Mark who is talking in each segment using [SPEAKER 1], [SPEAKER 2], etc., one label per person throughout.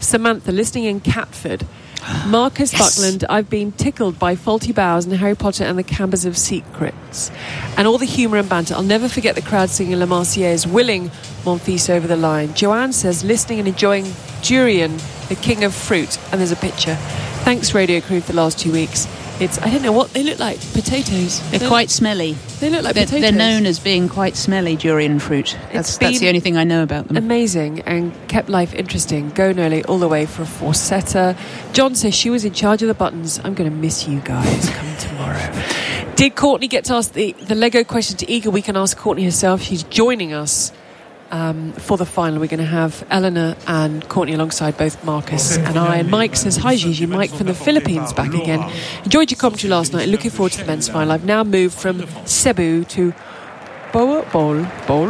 [SPEAKER 1] Samantha, listening in Catford. Marcus Buckland, I've been tickled by Faulty Bowers and Harry Potter and the Chambers of Secrets. And all the humour and banter. I'll never forget the crowd singing La Marseillaise, willing Mon Fils over the line. Joanne says, listening and enjoying durian, the king of fruit. And there's a picture. Thanks, Radio Crew, for the last 2 weeks. I don't know what they look like. Potatoes.
[SPEAKER 2] They're quite smelly.
[SPEAKER 1] They look like potatoes.
[SPEAKER 2] They're known as being quite smelly, durian fruit. That's the only thing I know about them. Amazing
[SPEAKER 1] and kept life interesting. Go Noli all the way for a four-setter. John says she was in charge of the buttons. I'm going to miss you guys. Come tomorrow. Did Courtney get to ask the Lego question to Iga? We can ask Courtney herself. She's joining us for the final. We're going to have Eleanor and Courtney alongside both Marcus and I. And Mike says, hi Gigi, Mike from the Philippines back again. Enjoyed your commentary last night. Looking forward to the men's final. I've now moved from Cebu to Bohol.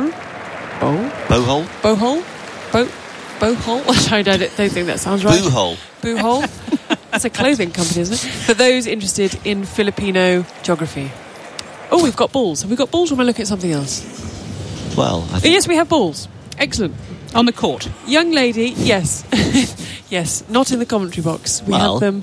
[SPEAKER 1] I don't think that sounds right. Bohol. That's a clothing company, isn't it? For those interested in Filipino geography. Oh, we've got balls. Have we got balls, or am I looking at something else?
[SPEAKER 3] Well, I think...
[SPEAKER 1] Yes, we have balls. Excellent.
[SPEAKER 2] On the court.
[SPEAKER 1] Young lady, yes. Yes, not in the commentary box. We have them.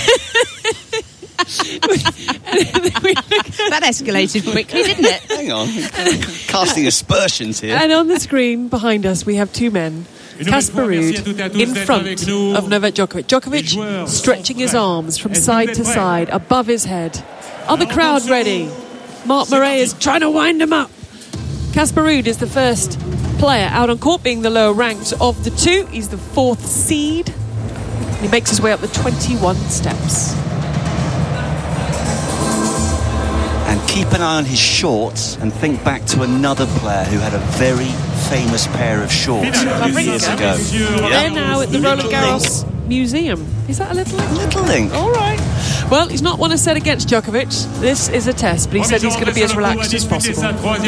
[SPEAKER 2] That escalated quickly, didn't it?
[SPEAKER 3] Hang on. Casting aspersions here.
[SPEAKER 1] And on the screen behind us, we have two men. Casper Ruud in front of Novak Djokovic. Djokovic stretching his arms from side to side above his head. Are the crowd ready? Marc Murray is trying to wind him up. Casper Ruud is the first player out on court, being the lower ranked of the two. He's the fourth seed. He makes his way up the 21 steps.
[SPEAKER 3] And keep an eye on his shorts and think back to another player who had a very famous pair of shorts years ago.
[SPEAKER 1] They're now at the Roland Garros Museum. Is that a little link?
[SPEAKER 3] Little link.
[SPEAKER 1] All right. Well, he's not one to set against Djokovic. This is a test, but he says he's going to be as relaxed as possible.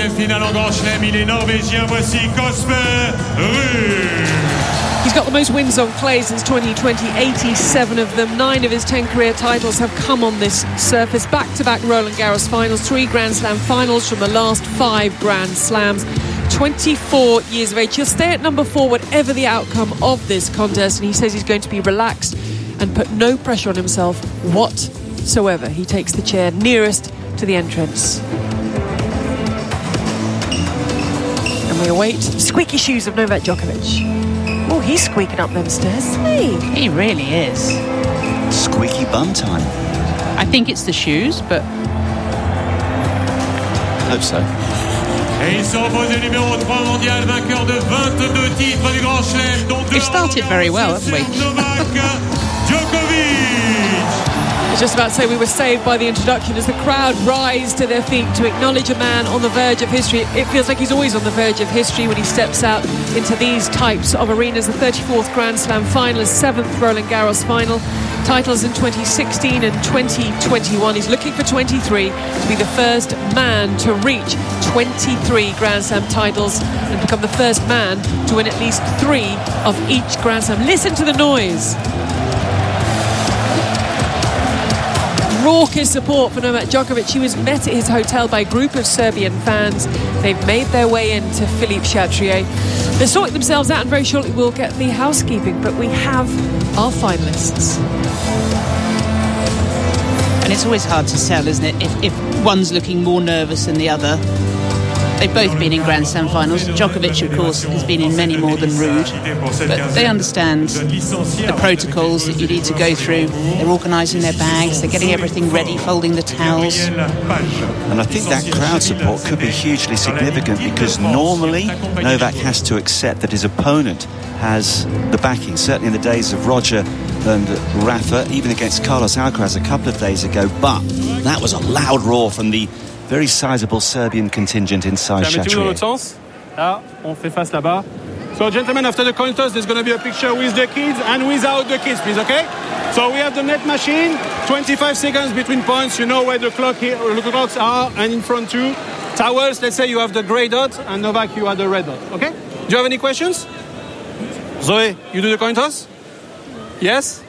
[SPEAKER 1] He's got the most wins on clay since 2020, 87 of them. 9 of his 10 career titles have come on this surface. Back-to-back Roland Garros finals, 3 Grand Slam finals from the last 5 Grand Slams. 24 years of age. He'll stay at number 4 whatever the outcome of this contest, and he says he's going to be relaxed and put no pressure on himself whatsoever. He takes the chair nearest to the entrance. And we await the squeaky shoes of Novak Djokovic. Oh, he's squeaking up them stairs, isn't he?
[SPEAKER 2] He really is.
[SPEAKER 3] Squeaky bum time.
[SPEAKER 2] I think it's the shoes, but...
[SPEAKER 3] Hope so.
[SPEAKER 4] Et il se repose le numéro 3 mondial, vainqueur de 22 titres du Grand Chelem, dont 2
[SPEAKER 2] We've started very well, haven't we?
[SPEAKER 4] Novak Djokovic.
[SPEAKER 1] I was just about to say we were saved by the introduction as the crowd rise to their feet to acknowledge a man on the verge of history. It feels like he's always on the verge of history when he steps out into these types of arenas. The 34th Grand Slam finalist, 7th Roland Garros final. Titles in 2016 and 2021. He's looking for 23 to be the first man to reach 23 Grand Slam titles and become the first man to win at least 3 of each Grand Slam. Listen to the noise. Raucous support for Novak Djokovic. He was met at his hotel by a group of Serbian fans. They've made their way into Philippe Chatrier. They're sorting themselves out, and very shortly we'll get the housekeeping, but we have our finalists.
[SPEAKER 2] And it's always hard to tell, isn't it, if one's looking more nervous than the other. They've both been in Grand Slam finals. Djokovic, of course, has been in many more than Ruud. But they understand the protocols that you need to go through. They're organising their bags, they're getting everything ready, folding the towels.
[SPEAKER 3] And I think that crowd support could be hugely significant, because normally Novak has to accept that his opponent has the backing, certainly in the days of Roger and Rafa, even against Carlos Alcaraz a couple of days ago. But that was a loud roar from the very sizable Serbian contingent inside Chatrier.
[SPEAKER 5] Là, on fait face là-bas. So, gentlemen, after the coin toss, there's going to be a picture with the kids and without the kids, please, okay? So we have the net machine, 25 seconds between points. You know where the clocks are, and in front too. Towels, let's say you have the grey dot, and Novak, you have the red dot, okay? Do you have any questions? Zoe, you do the coin toss? Yes?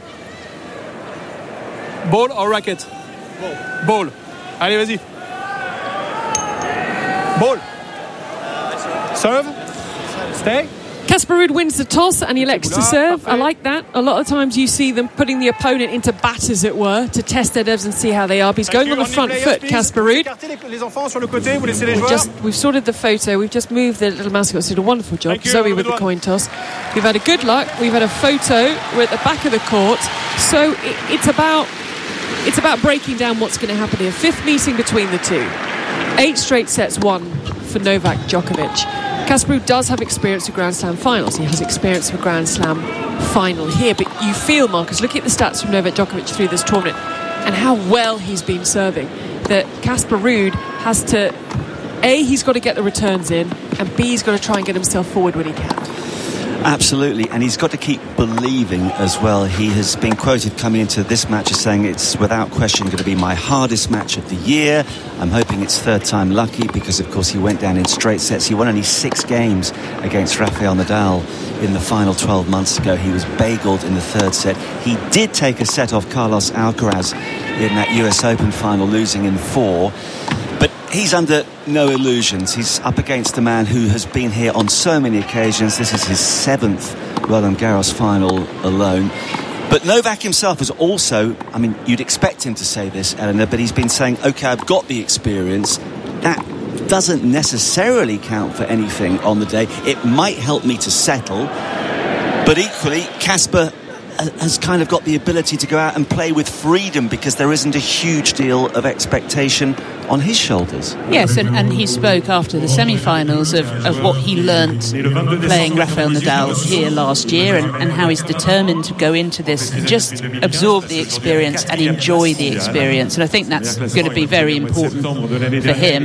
[SPEAKER 5] Ball or racket? Ball. Allez, vas-y. Ball. Serve. Stay.
[SPEAKER 1] Casper Ruud wins the toss and he elects to serve. I like that. A lot of times you see them putting the opponent into bat, as it were, to test their nerves and see how they are. But he's going on the front foot, Casper Ruud. We've sorted the photo. We've just moved the little mascots. Did a wonderful job. Zoe with the coin toss. We've had a good luck. We've had a photo. We're at the back of the court. So it's about breaking down what's going to happen here. Fifth meeting between the two. 8 straight sets won for Novak Djokovic. Casper Ruud does have experience of Grand Slam finals. He has experience of a Grand Slam final here. But you feel, Marcus, looking at the stats from Novak Djokovic through this tournament and how well he's been serving, that Casper Ruud has to, A, he's got to get the returns in, and B, he's got to try and get himself forward when he can.
[SPEAKER 3] Absolutely, and he's got to keep believing as well. He has been quoted coming into this match as saying it's without question going to be my hardest match of the year. I'm hoping it's third time lucky because, of course, he went down in straight sets. He won only 6 games against Rafael Nadal in the final 12 months ago. He was bageled in the third set. He did take a set off Carlos Alcaraz in that US Open final, losing in 4. But he's under no illusions. He's up against a man who has been here on so many occasions. This is his 7th Roland Garros final alone. But Novak himself is also, I mean, you'd expect him to say this, Eleanor, but he's been saying, OK, I've got the experience. That doesn't necessarily count for anything on the day. It might help me to settle. But equally, Casper has kind of got the ability to go out and play with freedom because there isn't a huge deal of expectation on his shoulders.
[SPEAKER 2] Yes, and he spoke after the semi-finals of what he learnt playing Rafael Nadal here last year and how he's determined to go into this and just absorb the experience and enjoy the experience. And I think that's going to be very important for him.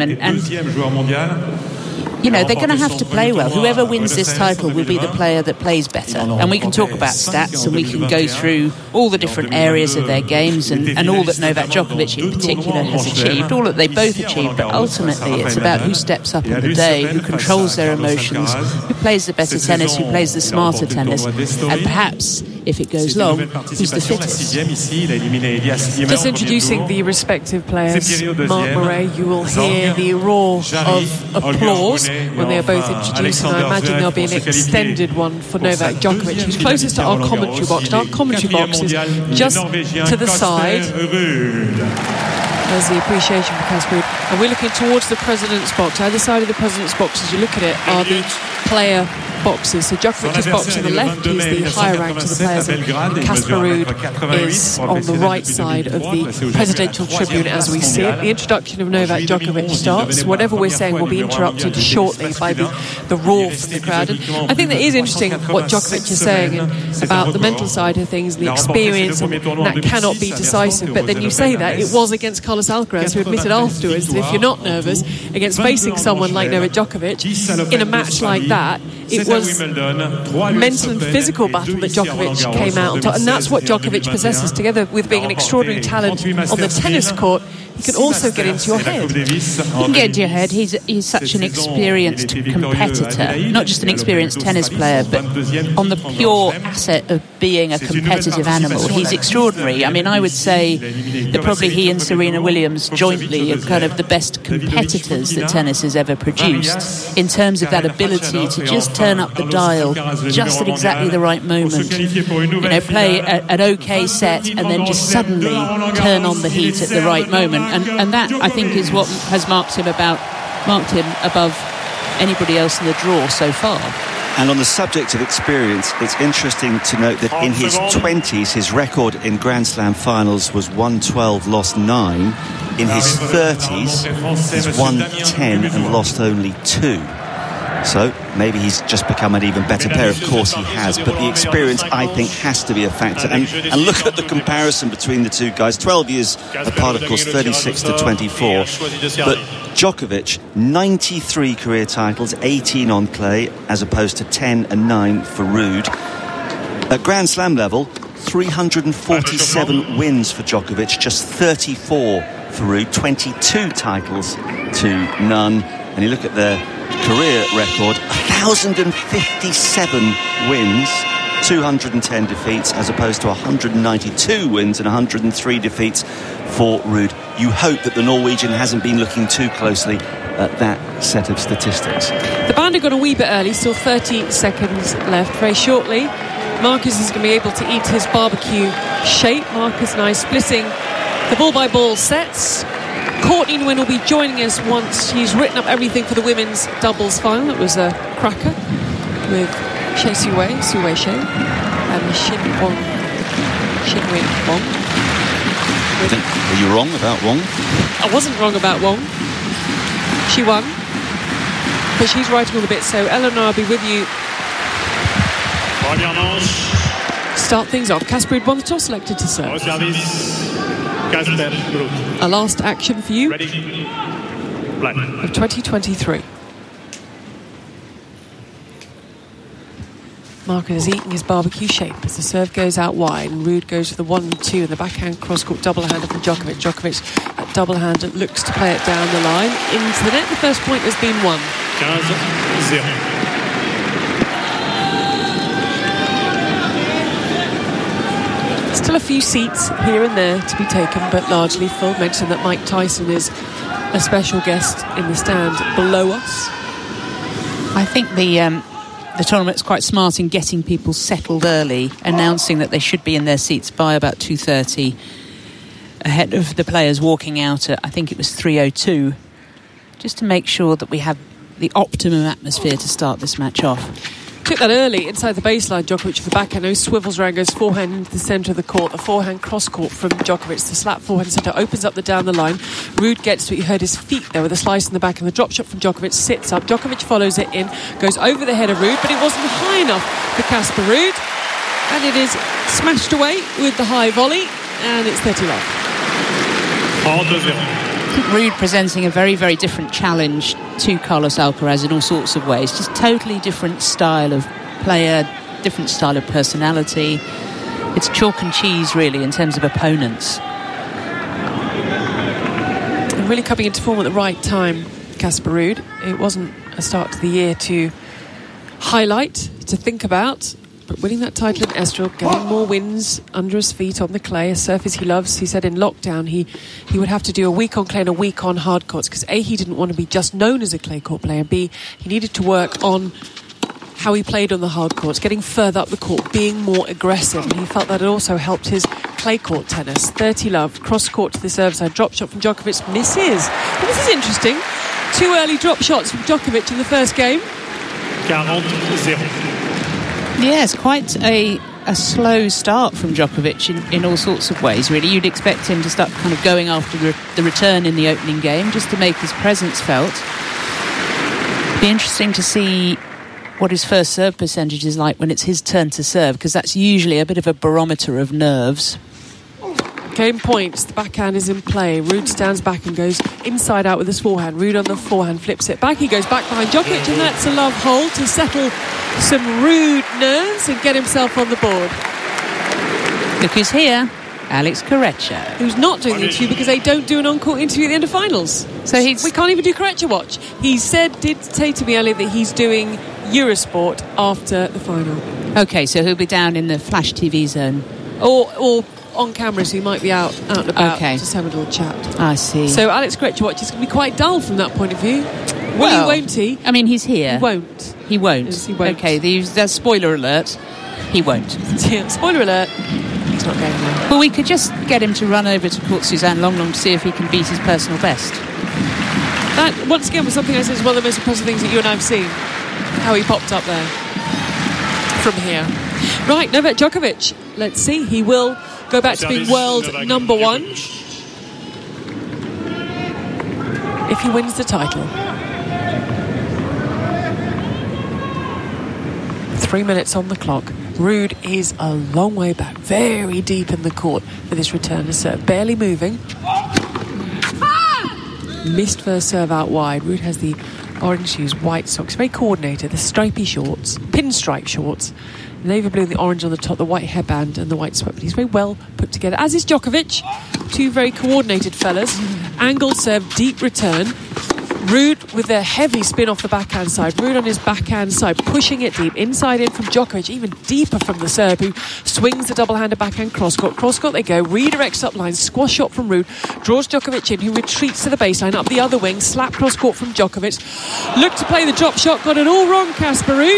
[SPEAKER 2] And you know, they're going to have to play well. Whoever wins this title will be the player that plays better. And we can talk about stats and we can go through all the different areas of their games and all that Novak Djokovic in particular has achieved, all that they both achieved. But ultimately, it's about who steps up on the day, who controls their emotions, who plays the better tennis, who plays the smarter tennis, and perhaps, if it goes long, who's the fittest.
[SPEAKER 1] Just introducing the respective players. Marc Murray, you will hear the roar of applause when they are both introduced, and I imagine there'll be an extended one for Novak Djokovic, who's closest to our commentary box. And our commentary box is just to the side. There's the appreciation for Casper Ruud. And we're looking towards the President's box. Either side of the President's box, as you look at it, are the player boxes. So Djokovic's box on the left is the higher rank of the players, and Casper Ruud is on the right side of the presidential tribune as we see it. The introduction of Novak Djokovic starts. Whatever we're saying will be interrupted shortly by the roar from the crowd. And I think that is interesting what Djokovic is saying about the mental side of things, the experience, and that cannot be decisive. But then you say that it was against Carlos Alcaraz, who admitted afterwards that if you're not nervous against facing someone like Novak Djokovic in a match like that, it was mental and physical battle that Djokovic came out on top, and that's what Djokovic possesses, together with being an extraordinary talent on the tennis court. He can also get into your head.
[SPEAKER 2] He can get into your head. He's such an experienced competitor, not just an experienced tennis player, but on the pure asset of being a competitive animal. He's extraordinary. I mean, I would say that probably he and Serena Williams jointly are kind of the best competitors that tennis has ever produced in terms of that ability to just turn up the dial just at exactly the right moment. You know, play an okay set and then just suddenly turn on the heat at the right moment. And that, I think, is what has marked him above anybody else in the draw so far.
[SPEAKER 3] And on the subject of experience, it's interesting to note that in his 20s, his record in Grand Slam finals was 1-12, lost 9. In his 30s, he's won 10 and lost only 2. So maybe he's just become an even better player. Of course he has, but the experience, I think, has to be a factor. And look at the comparison between the two guys. 12 years apart, of course, 36 to 24. But Djokovic, 93 career titles, 18 on clay, as opposed to 10 and 9 for Ruud. At Grand Slam level, 347 wins for Djokovic, just 34 for Ruud, 22 titles to none. And you look at their career record, 1,057 wins, 210 defeats as opposed to 192 wins and 103 defeats for Ruud. You hope that the Norwegian hasn't been looking too closely at that set of statistics.
[SPEAKER 1] The band have gone a wee bit early, still 30 seconds left. Very shortly, Marcus is going to be able to eat his barbecue shape. Marcus now splitting the ball-by-ball sets. Courtney Nguyen will be joining us once she's written up everything for the women's doubles final. It was a cracker with Shea Suwei Shea, and Xin Win Wong.
[SPEAKER 3] Were you wrong about Wong?
[SPEAKER 1] I wasn't wrong about Wong. She won, but she's writing all the bits, so Eleanor, I'll be with you. Start things off. Casper Ruud won the toss, selected to serve. A last action for you of 2023. Marcus is eating his barbecue shape as the serve goes out wide and Ruud goes for the 1-2 and the backhand cross-court double-hander from Djokovic. Djokovic, at double-hander, looks to play it down the line into the net. The first point has been won.
[SPEAKER 4] 15-0.
[SPEAKER 1] Still a few seats here and there to be taken, but largely full. Mentioned that Mike Tyson is a special guest in the stand below us.
[SPEAKER 2] I think the tournament's quite smart in getting people settled early, announcing that they should be in their seats by about 2:30, ahead of the players walking out at, I think it was 3:02, just to make sure that we have the optimum atmosphere to start this match off.
[SPEAKER 1] Took that early inside the baseline. Djokovic with the backhand, no swivels around, goes forehand into the centre of the court. The forehand cross-court from Djokovic. The slap forehand centre opens up the down the line. Ruud gets to it. You heard his feet there with a slice in the back, and the drop shot from Djokovic sits up. Djokovic follows it in, goes over the head of Ruud, but it wasn't high enough for Casper Ruud, and it is smashed away with the high volley, and it's 30-love.
[SPEAKER 2] Ruud presenting a very, very different challenge to Carlos Alcaraz in all sorts of ways. Just totally different style of player, different style of personality. It's chalk and cheese, really, in terms of opponents.
[SPEAKER 1] And really coming into form at the right time, Casper Ruud. It wasn't a start to the year to highlight, to think about, but winning that title in Estoril, getting more wins under his feet on the clay, a surface he loves. He said in lockdown he would have to do a week on clay and a week on hard courts, because A, he didn't want to be just known as a clay court player, and B, he needed to work on how he played on the hard courts, getting further up the court, being more aggressive, and he felt that it also helped his clay court tennis. 30-love, cross court to the serve side, drop shot from Djokovic, misses. And this is interesting, 2 early drop shots from Djokovic in the first game.
[SPEAKER 4] 40-0.
[SPEAKER 2] Yes, quite a slow start from Djokovic in all sorts of ways, really. You'd expect him to start kind of going after the return in the opening game, just to make his presence felt. Be interesting to see what his first serve percentage is like when it's his turn to serve, because that's usually a bit of a barometer of nerves.
[SPEAKER 1] Game points, the backhand is in play. Ruud stands back and goes inside out with his forehand. Ruud on the forehand flips it back. He goes back behind Djokovic, and that's a love hold to settle some Ruud nerves and get himself on the board.
[SPEAKER 2] Look who's here, Alex Corretja.
[SPEAKER 1] Who's not doing the interview because they don't do an on-court interview at the end of finals. So we can't even do Corretja Watch. He did say to me earlier that he's doing Eurosport after the final.
[SPEAKER 2] Okay, so he'll be down in the Flash TV zone.
[SPEAKER 1] Or on camera, so he might be out and about, just having a little chat.
[SPEAKER 2] I see.
[SPEAKER 1] So Alex Corretja Watch is going to be quite dull from that point of view. Well, he won't he?
[SPEAKER 2] I mean, he's here.
[SPEAKER 1] He won't.
[SPEAKER 2] He won't.
[SPEAKER 1] Yes, he won't.
[SPEAKER 2] Okay, that's spoiler alert. He won't.
[SPEAKER 1] Yeah, spoiler alert. He's not going there.
[SPEAKER 2] Well, we could just get him to run over to Court Suzanne Longlong to see if he can beat his personal best.
[SPEAKER 1] That, once again, was something I said is one of the most impressive things that you and I have seen. How he popped up there from here. Right, Novak Djokovic. Let's see. He will go back to being world number one if he wins the title. 3 minutes on the clock. Ruud is a long way back, very deep in the court for this return to serve. Barely moving. Missed first serve out wide. Ruud has the orange shoes, white socks, very coordinated. The stripy shorts, pinstripe shorts. Navy blue and the orange on the top, the white headband and the white sweat. But he's very well put together, as is Djokovic. Two very coordinated fellas. Angled serve, deep return. Ruud with a heavy spin off the backhand side. Ruud on his backhand side, pushing it deep. Inside in from Djokovic, even deeper from the Serb, who swings the double-handed backhand cross-court. Cross-court they go, redirects up line, squash shot from Ruud. Draws Djokovic in, who retreats to the baseline, up the other wing, slap cross-court from Djokovic. Looked to play the drop shot, got it all wrong, Casper Ruud.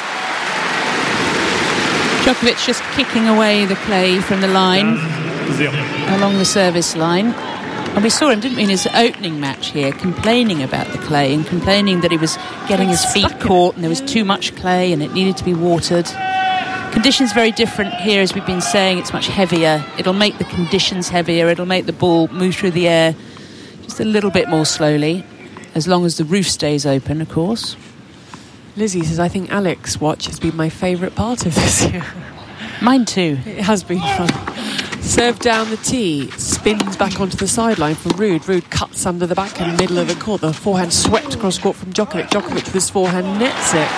[SPEAKER 2] Djokovic just kicking away the clay from the line, along the service line. And we saw him, didn't we, in his opening match here, complaining about the clay and complaining that he was getting his feet caught and there was too much clay and it needed to be watered. Conditions very different here, as we've been saying. It's much heavier. It'll make the conditions heavier. It'll make the ball move through the air just a little bit more slowly, as long as the roof stays open, of course.
[SPEAKER 1] Lizzie says, I think Alex Watch has been my favourite part of this year.
[SPEAKER 2] Mine too.
[SPEAKER 1] It has been fun. Serve down the tee, spins back onto the sideline from Ruud. Ruud cuts under the backhand, middle of the court. The forehand swept across court from Djokovic. Djokovic with his forehand nets it.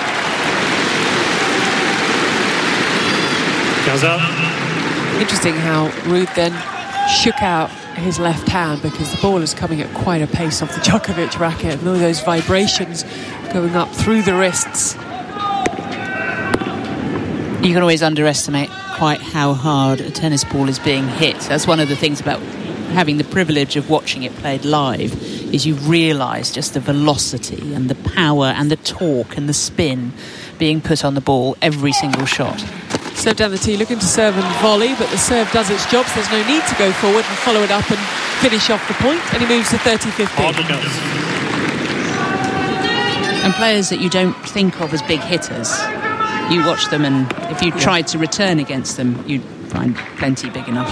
[SPEAKER 1] Interesting how Ruud then shook out his left hand, because the ball is coming at quite a pace off the Djokovic racket, and all those vibrations going up through the wrists.
[SPEAKER 2] You can always underestimate quite how hard a tennis ball is being hit. That's one of the things about having the privilege of watching it played live, is you realise just the velocity and the power and the torque and the spin being put on the ball every single shot.
[SPEAKER 1] Serve down the tee, looking to serve and volley, but the serve does its job, so there's no need to go forward and follow it up and finish off the point, and he moves to 30-15.
[SPEAKER 2] And players that you don't think of as big hitters, you watch them, and if you tried to return against them, you'd find plenty big enough.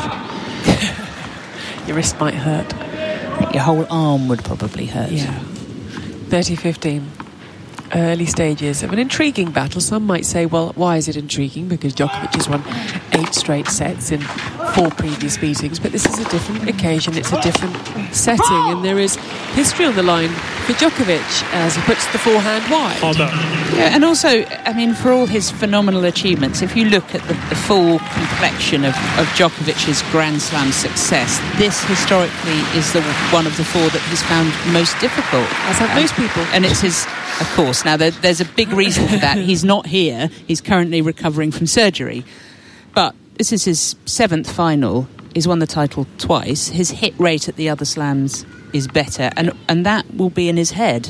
[SPEAKER 1] Your wrist might hurt.
[SPEAKER 2] I think your whole arm would probably hurt.
[SPEAKER 1] Yeah. 30-15. Early stages of an intriguing battle. Some might say, well, why is it intriguing? Because Djokovic has won 8 straight sets in 4 previous meetings, but this is a different occasion, it's a different setting, and there is history on the line for Djokovic as he puts the forehand wide.
[SPEAKER 2] Yeah, and also, I mean, for all his phenomenal achievements, if you look at the full complexion of Djokovic's Grand Slam success, this historically is one of the 4 that he's found most difficult.
[SPEAKER 1] As have most people.
[SPEAKER 2] And it's his, of course, now there's a big reason for that. He's not here, he's currently recovering from surgery, but this is his 7th final. He's won the title twice. His hit rate at the other slams is better, and that will be in his head.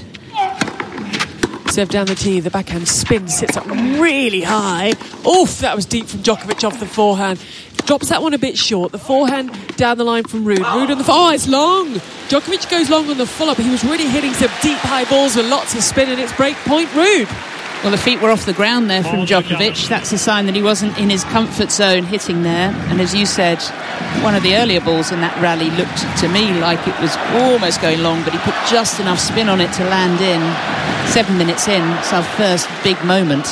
[SPEAKER 1] Serve down the tee, the backhand spin, sits up really high. Oof, that was deep from Djokovic off the forehand. Drops that one a bit short. The forehand down the line from Ruud. Ruud on the... Oh, it's long! Djokovic goes long on the follow-up. He was really hitting some deep high balls with lots of spin, and it's break point Ruud.
[SPEAKER 2] Well, the feet were off the ground there from Djokovic. That's a sign that he wasn't in his comfort zone hitting there. And as you said, one of the earlier balls in that rally looked to me like it was almost going long, but he put just enough spin on it to land in. 7 minutes in, it's our first big moment.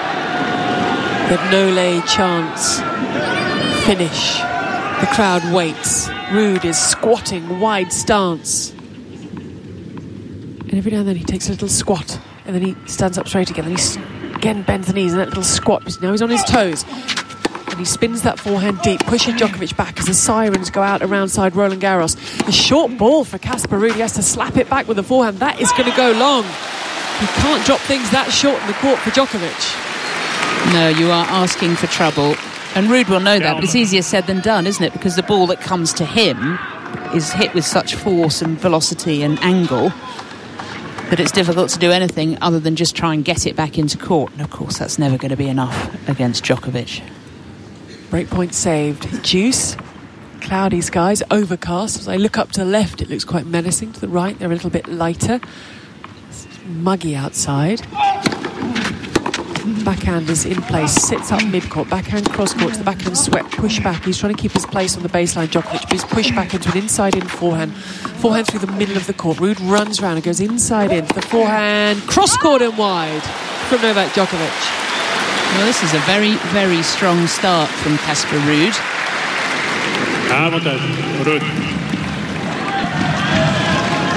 [SPEAKER 1] The Nole chants finish. The crowd waits. Ruud is squatting, wide stance. And every now and then he takes a little squat, and then he stands up straight again, and he again bends the knees in that little squat. Now he's on his toes, and he spins that forehand deep, pushing Djokovic back as the sirens go out around side Roland Garros. The short ball for Casper Ruud. He has to slap it back with the forehand. That is going to go long. You can't drop things that short in the court for Djokovic.
[SPEAKER 2] No, you are asking for trouble. And Ruud will know that, but it's easier said than done, isn't it? Because the ball that comes to him is hit with such force and velocity and angle that it's difficult to do anything other than just try and get it back into court. And of course, that's never going to be enough against Djokovic.
[SPEAKER 1] Breakpoint saved. Juice. Cloudy skies, overcast. As I look up to the left, it looks quite menacing. To the right, they're a little bit lighter. It's muggy outside. Backhand is in place, sits up mid-court, backhand cross-court to the backhand swept, push back. He's trying to keep his place on the baseline, Djokovic, but he's pushed back into an inside-in forehand. Forehand through the middle of the court. Ruud runs round and goes inside-in to the forehand, cross-court and wide from Novak Djokovic.
[SPEAKER 2] Well, this is a very, very strong start from Casper Ruud.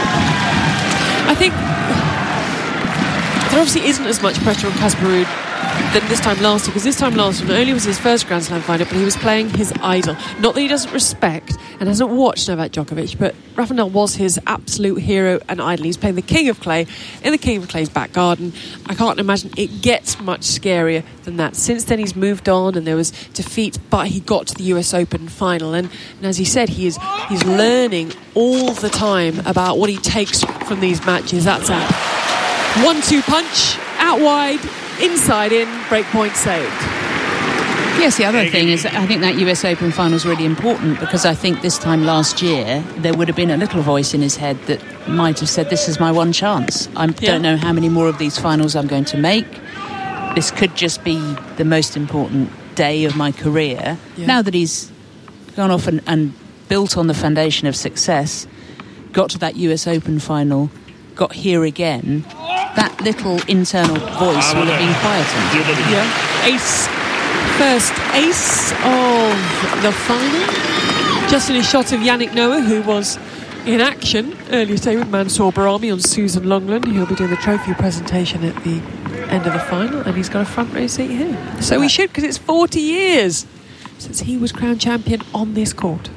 [SPEAKER 1] I think there obviously isn't as much pressure on Casper Ruud than this time last year, because this time last year not only was his first Grand Slam final, but he was playing his idol. Not that he doesn't respect and hasn't watched Novak Djokovic, but Rafa Nadal was his absolute hero and idol. He's playing the King of Clay in the King of Clay's back garden. I can't imagine it gets much scarier than that. Since then he's moved on, and there was defeat, but he got to the US Open final, and as he said, he's learning all the time about what he takes from these matches. That's a 1-2 punch, out wide, inside in, breakpoint saved.
[SPEAKER 2] Yes, the other thing is that I think that US Open final is really important, because I think this time last year there would have been a little voice in his head that might have said, this is my one chance. I don't know how many more of these finals I'm going to make. This could just be the most important day of my career. Yeah. Now that he's gone off and built on the foundation of success, got to that US Open final, got here again, that little internal voice will have been quietened.
[SPEAKER 1] Yeah. First ace of the final. Just in a shot of Yannick Noah, who was in action earlier today with Mansour Barami on Susan Longland. He'll be doing the trophy presentation at the end of the final, and he's got a front row seat here. So he should, because it's 40 years since he was crowned champion on this court.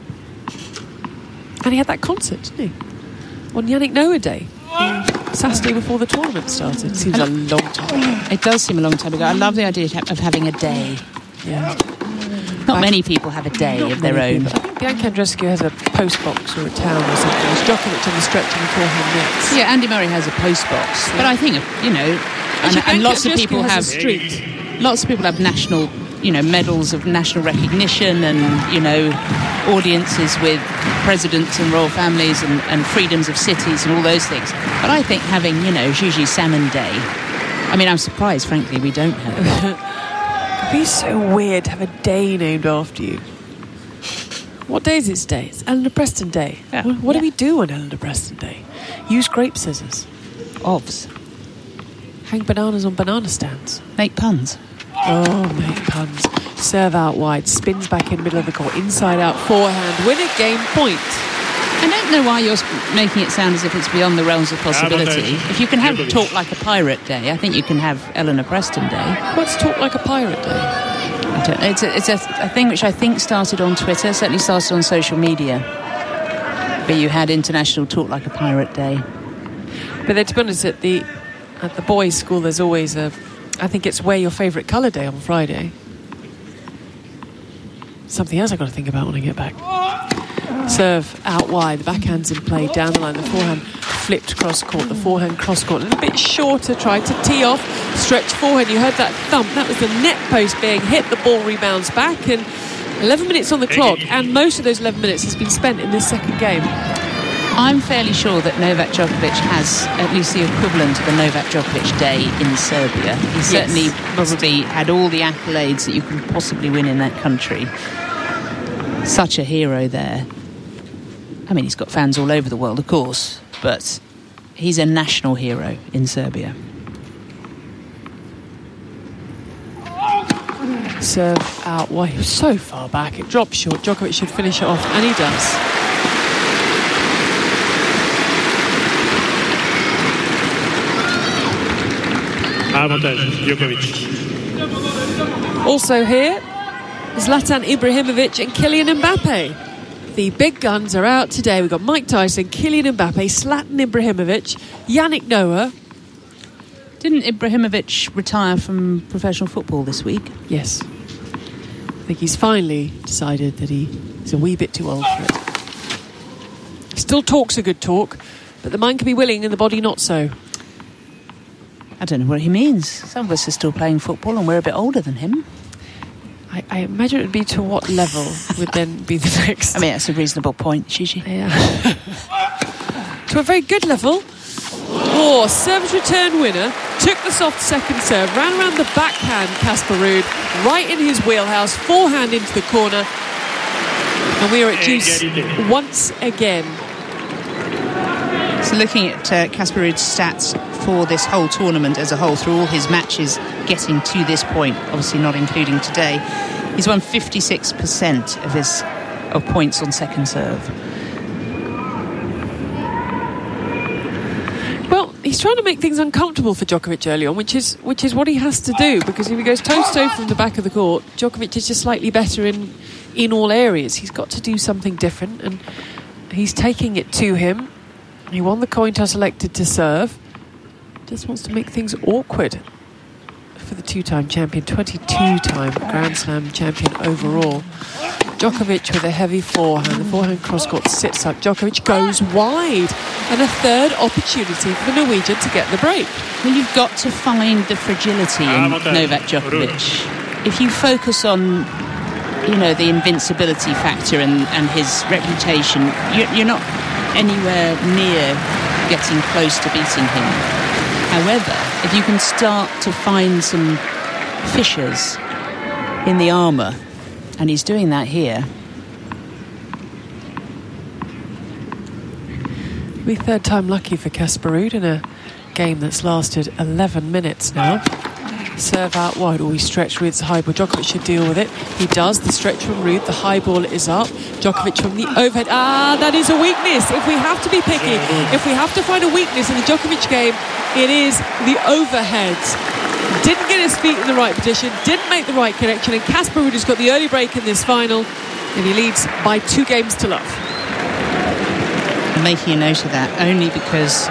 [SPEAKER 1] And he had that concert, didn't he? On Yannick Noah Day. Saturday before the tournament started. Seems a long time ago.
[SPEAKER 2] It does seem a long time ago. I love the idea of having a day.
[SPEAKER 1] Yeah.
[SPEAKER 2] Not many people have a day of their own.
[SPEAKER 1] I think Bianca Andreescu has a post box or a towel or something. There's Djokovic on the stretcher before him next.
[SPEAKER 2] Yeah, Andy Murray has a post box. Yeah. But I think, and lots of people have
[SPEAKER 1] street.
[SPEAKER 2] Lots of people have national, medals of national recognition and, audiences with presidents and royal families and freedoms of cities and all those things. But I think having, Gigi Salmon Day, I'm surprised, frankly, we don't have it.
[SPEAKER 1] It'd be so weird to have a day named after you. What day is it today? It's Eleanor Preston Day. Yeah. What do we do on Eleanor Preston Day? Use grape scissors.
[SPEAKER 2] Ovs.
[SPEAKER 1] Hang bananas on banana stands.
[SPEAKER 2] Make puns.
[SPEAKER 1] Oh, make puns. Serve out wide, spins back in middle of the court, inside out, forehand, win a game point.
[SPEAKER 2] I don't know why you're making it sound as if it's beyond the realms of possibility. If you can have Talk Like a Pirate Day, I think you can have Eleanor Preston Day.
[SPEAKER 1] What's Talk Like a Pirate Day?
[SPEAKER 2] I don't know. It's a thing which I think started on Twitter, certainly started on social media, where you had International Talk Like a Pirate Day.
[SPEAKER 1] But then, to be honest, at the boys' school, there's always I think it's Wear Your Favourite Colour Day on Friday. Something else I've got to think about when I get back. Serve out wide, the backhand's in play, down the line, the forehand flipped cross court, the forehand cross court, a little bit shorter, tried to tee off, stretch forehand, you heard that thump, that was the net post being hit, the ball rebounds back, and 11 minutes on the clock, and most of those 11 minutes has been spent in this second game.
[SPEAKER 2] I'm fairly sure that Novak Djokovic has at least the equivalent of a Novak Djokovic Day in Serbia. He certainly probably had all the accolades that you can possibly win in that country. Such a hero there. He's got fans all over the world, of course, but he's a national hero in Serbia.
[SPEAKER 1] Serve out wide. He was so far back. It dropped short. Djokovic should finish it off, and he does.
[SPEAKER 5] Avantage, Djokovic.
[SPEAKER 1] Also here, Zlatan Ibrahimovic and Kylian Mbappe. The big guns are out today. We've got Mike Tyson, Kylian Mbappe, Zlatan Ibrahimovic, Yannick Noah.
[SPEAKER 2] Didn't Ibrahimovic retire from professional football this week?
[SPEAKER 1] Yes. I think he's finally decided that he's a wee bit too old for it. Still talks a good talk, but the mind can be willing and the body not so.
[SPEAKER 2] I don't know what he means. Some of us are still playing football and we're a bit older than him.
[SPEAKER 1] I imagine it would be to what level would then be the next.
[SPEAKER 2] That's a reasonable point, Gigi.
[SPEAKER 1] Yeah. To a very good level. Service return winner. Took the soft second serve. Ran around the backhand, Casper Ruud. Right in his wheelhouse. Forehand into the corner. And we are at juice once again.
[SPEAKER 2] So looking at Casper Ruud's stats for this whole tournament as a whole, through all his matches getting to this point, obviously not including today, he's won 56% of points on second serve.
[SPEAKER 1] Well, he he's trying to make things uncomfortable for Djokovic early on, which is what he has to do, because if he goes toe-to-toe from the back of the court, Djokovic is just slightly better in all areas. He's got to do something different, and he's taking it to him. He won the coin toss, elected to serve. Just wants to make things awkward for the two-time champion, 22-time Grand Slam champion overall. Djokovic with a heavy forehand. The forehand cross-court sits up. Djokovic goes wide. And a third opportunity for the Norwegian to get the break.
[SPEAKER 2] Well, you've got to find the fragility in Novak Djokovic. If you focus on, the invincibility factor and his reputation, you're not anywhere near getting close to beating him. However, if you can start to find some fissures in the armour, and he's doing that here.
[SPEAKER 1] It'll be third time lucky for Casper Ruud in a game that's lasted 11 minutes now. Serve out wide. He stretched Ruud's high ball. Djokovic should deal with it. He does. The stretch from Ruud. The high ball is up. Djokovic from the overhead. That is a weakness. If we have to be picky, if we have to find a weakness in the Djokovic game, it is the overheads. Didn't get his feet in the right position, didn't make the right connection, and Casper Ruud has got the early break in this final, and he leads by 2 games to love.
[SPEAKER 2] I'm making a note of that only because,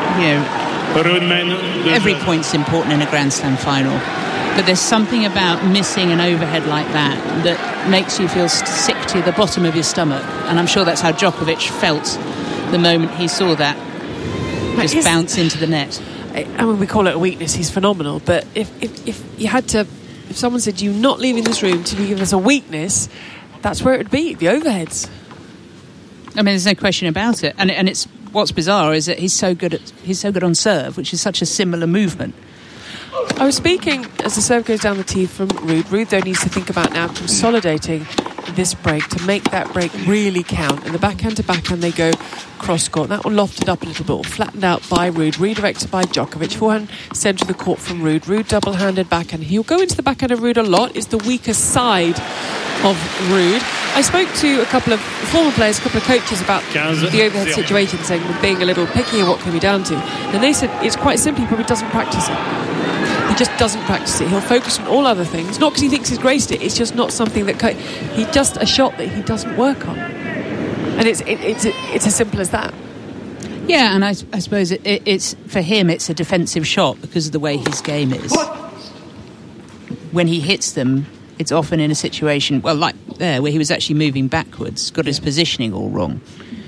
[SPEAKER 2] every point's important in a Grand Slam final, but there's something about missing an overhead like that makes you feel sick to the bottom of your stomach, and I'm sure that's how Djokovic felt the moment he saw that just bounce into the net.
[SPEAKER 1] I mean, we call it a weakness. He's phenomenal, but if you had to, if someone said you're not leaving this room till you give us a weakness, that's where it would be, the overheads.
[SPEAKER 2] I mean, there's no question about it, and it's what's bizarre is that he's so good on serve, which is such a similar movement.
[SPEAKER 1] I was speaking as the serve goes down the tee from Ruud. Ruud though needs to think about now consolidating this break to make that break really count. And the backhand to backhand they go cross court. That one lofted up a little bit, flattened out by Ruud, redirected by Djokovic. Forehand centre of the court from Ruud. Ruud double-handed backhand. He'll go into the backhand of Ruud a lot. It's the weaker side of Ruud. I spoke to a couple of former players, a couple of coaches about the overhead situation, saying we're being a little picky and what can be down to. And they said it's quite simple, he probably doesn't practice it. He just doesn't practice it. He'll focus on all other things, not because he thinks he's graced it, it's just not something that he's just a shot that he doesn't work on. And it's as simple as that.
[SPEAKER 2] Yeah, and I suppose it's for him it's a defensive shot because of the way his game is. When he hits them, it's often in a situation, well, like there, where he was actually moving backwards, got his positioning all wrong.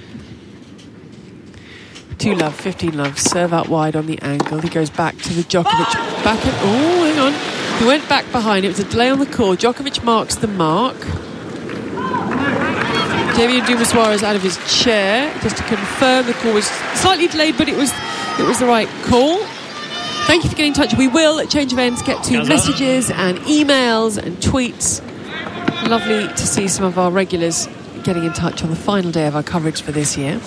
[SPEAKER 1] 2 love, 15 love, serve out wide on the angle. He goes back to the Djokovic backhand. Oh, hang on. He went back behind. It was a delay on the call. Djokovic marks the mark. Javier Dumas-Suarez out of his chair just to confirm the call was slightly delayed, but it was the right call. Thank you for getting in touch. We will, at Change of Ends, get to messages and emails and tweets. Lovely to see some of our regulars getting in touch on the final day of our coverage for this year.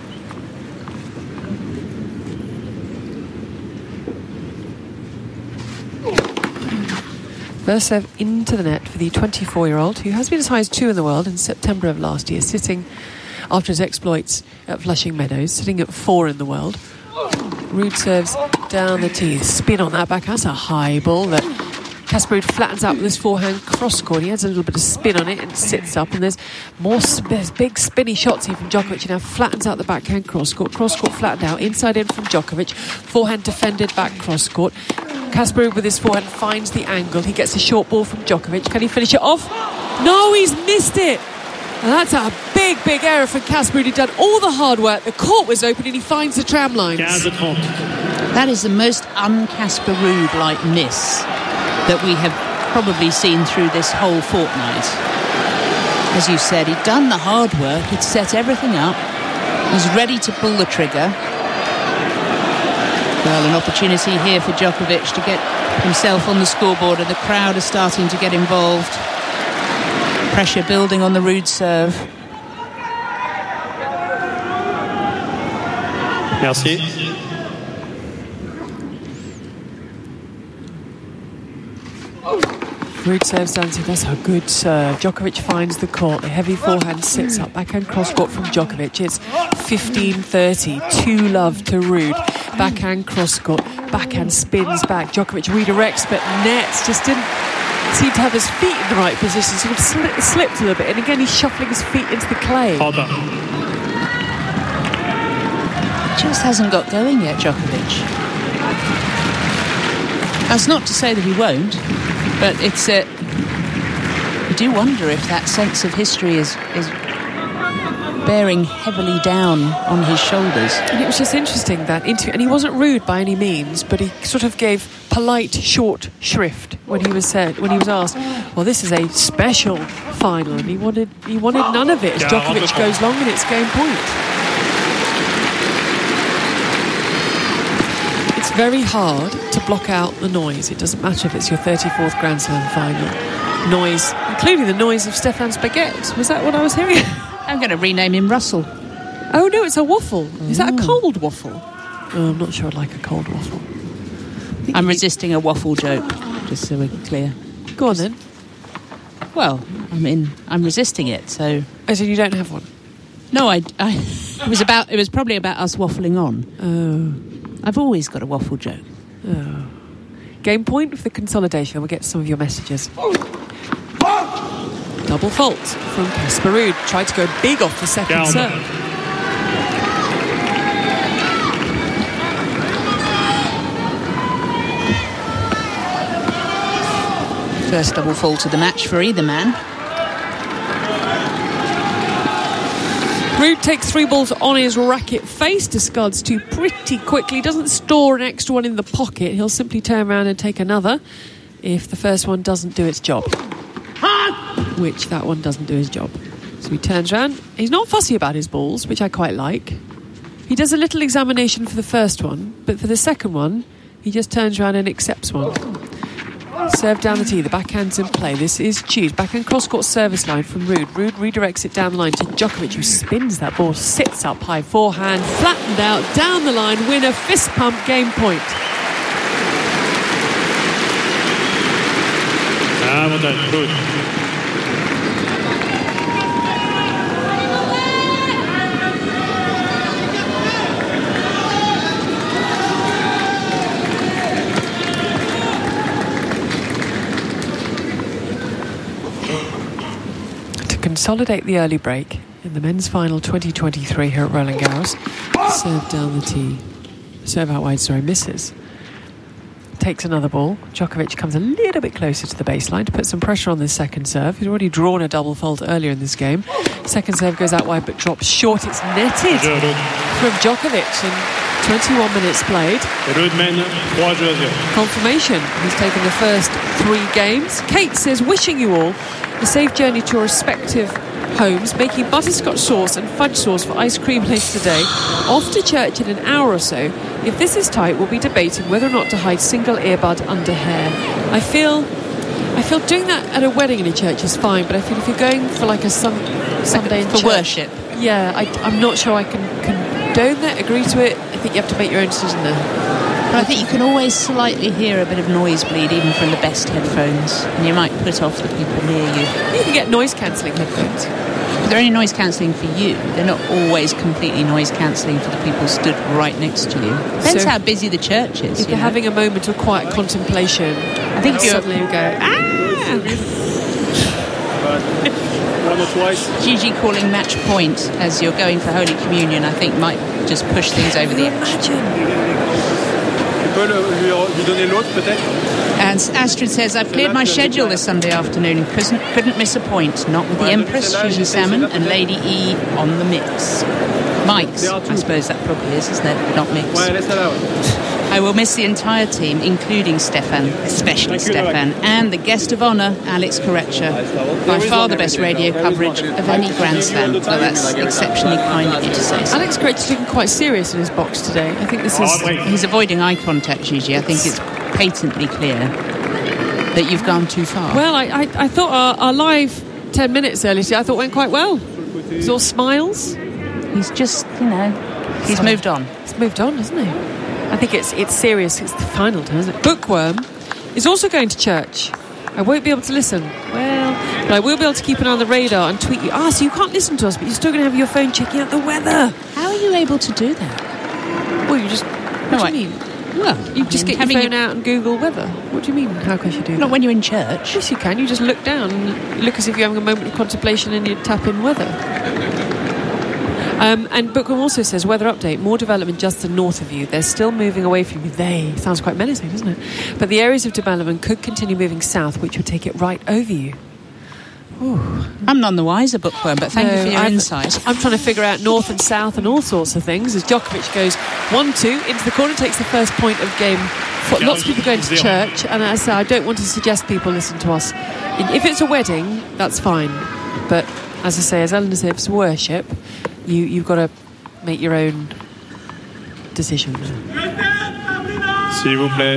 [SPEAKER 1] First serve into the net for the 24-year-old, who has been as high as 2 in the world in September of last year, sitting after his exploits at Flushing Meadows, sitting at 4 in the world. Ruud serves down the tee, spin on that back. That's a high ball that Casper Ruud flattens out with his forehand cross-court. He adds a little bit of spin on it and sits up, and there's big spinny shots here from Djokovic. He now flattens out the backhand cross-court flattened out, inside in from Djokovic, forehand defended back cross-court. Casper Ruud with his forehand finds the angle. He gets a short ball from Djokovic. Can he finish it off? No, he's missed it. And that's a big error for Casper Ruud. He'd done all the hard work. The court was open and he finds the tram lines.
[SPEAKER 2] That is the most un-Casper Ruud-like miss that we have probably seen through this whole fortnight. As you said, he'd done the hard work. He'd set everything up. He was ready to pull the trigger. Well, an opportunity here for Djokovic to get himself on the scoreboard, and the crowd are starting to get involved. Pressure building on the Ruud serve.
[SPEAKER 5] Merci.
[SPEAKER 1] Ruud serves down to that's a good serve. Djokovic finds the court. The heavy forehand sits up. Backhand cross court from Djokovic. It's 15-30. 2 love to Ruud. backhand cross-court, backhand spins back. Djokovic redirects, but Nets just didn't seem to have his feet in the right position, sort of slipped a little bit, and again he's shuffling his feet into the clay.
[SPEAKER 2] Just hasn't got going yet, Djokovic. That's not to say that he won't, but it's you do wonder if that sense of history is bearing heavily down on his shoulders.
[SPEAKER 1] And it was just interesting, that interview, and he wasn't rude by any means, but he sort of gave polite short shrift when he was asked, well, this is a special final, and he wanted none of it as Djokovic goes long and it's game point. It's very hard to block out the noise. It doesn't matter if it's your 34th Grand Slam final. Noise, including the noise of Stefan's baguette. Was that what I was hearing?
[SPEAKER 2] I'm going to rename him Russell.
[SPEAKER 1] Oh no, it's a waffle. Is that a cold waffle? Oh, I'm not sure I'd like a cold waffle.
[SPEAKER 2] I'm resisting a waffle joke, just so we're clear.
[SPEAKER 1] Go on then.
[SPEAKER 2] Well, I'm resisting it, so...
[SPEAKER 1] Oh, so you don't have one?
[SPEAKER 2] No, it was probably about us waffling on.
[SPEAKER 1] Oh.
[SPEAKER 2] I've always got a waffle joke.
[SPEAKER 1] Oh. Game point for the consolidation. We'll get some of your messages. Double fault from Casper Ruud. Tried to go big off the second serve.
[SPEAKER 2] First double fault of the match for either man.
[SPEAKER 1] Ruud takes 3 balls on his racket face, discards 2 pretty quickly, doesn't store an extra one in the pocket. He'll simply turn around and take another if the first one doesn't do its job. Which that one doesn't do his job. So he turns around. He's not fussy about his balls, which I quite like. He does a little examination for the first one, but for the second one, he just turns around and accepts one. Serve down the tee, the backhand's in play. This is Chute. Backhand cross-court service line from Ruud. Ruud redirects it down the line to Djokovic, who spins that ball, sits up high, forehand, flattened out, down the line, winner, fist pump, game point.
[SPEAKER 5] Good.
[SPEAKER 1] Consolidate the early break in the men's final 2023 here at Roland Garros. Serve down the tee. Serve out wide, misses. Takes another ball. Djokovic comes a little bit closer to the baseline to put some pressure on this second serve. He's already drawn a double fault earlier in this game. Second serve goes out wide but drops short. It's netted from Djokovic in 21 minutes played. Confirmation. He's taken the first 3 games. Kate says, wishing you all a safe journey to your respective homes, making butterscotch sauce and fudge sauce for ice cream later today. Off to church in an hour or so. If this is tight, we'll be debating whether or not to hide single earbud under hair. I feel doing that at a wedding in a church is fine, but I feel if you're going for like a Sunday in
[SPEAKER 2] for
[SPEAKER 1] church,
[SPEAKER 2] worship,
[SPEAKER 1] yeah, I'm not sure I can condone that, agree to it. I think you have to make your own decision there.
[SPEAKER 2] But I think you can always slightly hear a bit of nosebleed even from the best headphones, and you might put off the people near you.
[SPEAKER 1] You can get noise-cancelling headphones.
[SPEAKER 2] But they're only noise-cancelling for you. They're not always completely noise-cancelling for the people stood right next to you. Depends how busy the church is.
[SPEAKER 1] If you're having a moment of quiet contemplation, I think suddenly you go,
[SPEAKER 5] One or twice.
[SPEAKER 2] Gigi calling match point as you're going for Holy Communion, I think might just push things over the edge. And Astrid says, I've cleared my schedule this Sunday afternoon and couldn't miss a point. Not with the Empress, Gigi Salmon and Lady E on the mix. Mix, I suppose that probably is, isn't it? Not mix. I will miss the entire team, including Stefan, especially Stefan, and the guest of honour, Alex Corretja. By far the best radio coverage of any Grand Slam. So that's exceptionally kind of you to say so.
[SPEAKER 1] Alex Corretja's looking quite serious in his box today. I think this is...
[SPEAKER 2] He's avoiding eye contact, Gigi. I think it's patently clear that you've gone too far.
[SPEAKER 1] Well, I thought our live 10 minutes earlier today, I thought went quite well. It was all smiles.
[SPEAKER 2] He's just, he's moved on.
[SPEAKER 1] He's moved on, hasn't he? I think it's serious. It's the final time, isn't it? Bookworm is also going to church. I won't be able to listen. Well, but I will be able to keep an eye on the radar and tweet you. So you can't listen to us, but you're still going to have your phone checking out the weather.
[SPEAKER 2] How are you able to do that?
[SPEAKER 1] Well, you just What do you mean?
[SPEAKER 2] Well,
[SPEAKER 1] You just get your phone out and Google weather. What do you mean, how can you do that?
[SPEAKER 2] Not when you're in church.
[SPEAKER 1] Yes, you can. You just look down and look as if you're having a moment of contemplation and you tap in weather. And Bookham also says, weather update, more development just to the north of you. They're still moving away from you. They. Sounds quite menacing, doesn't it? But the areas of development could continue moving south, which would take it right over you. Ooh.
[SPEAKER 2] I'm none the wiser, Bookworm, but thank you for your insight.
[SPEAKER 1] I'm trying to figure out north and south and all sorts of things as Djokovic goes 1-2 into the corner, takes the first point of game. Lots of people going to church, and as I say, I don't want to suggest people listen to us. If it's a wedding, that's fine. But as I say, as Eleanor said, if it's worship, you've got to make your own decisions.
[SPEAKER 5] S'il vous plaît.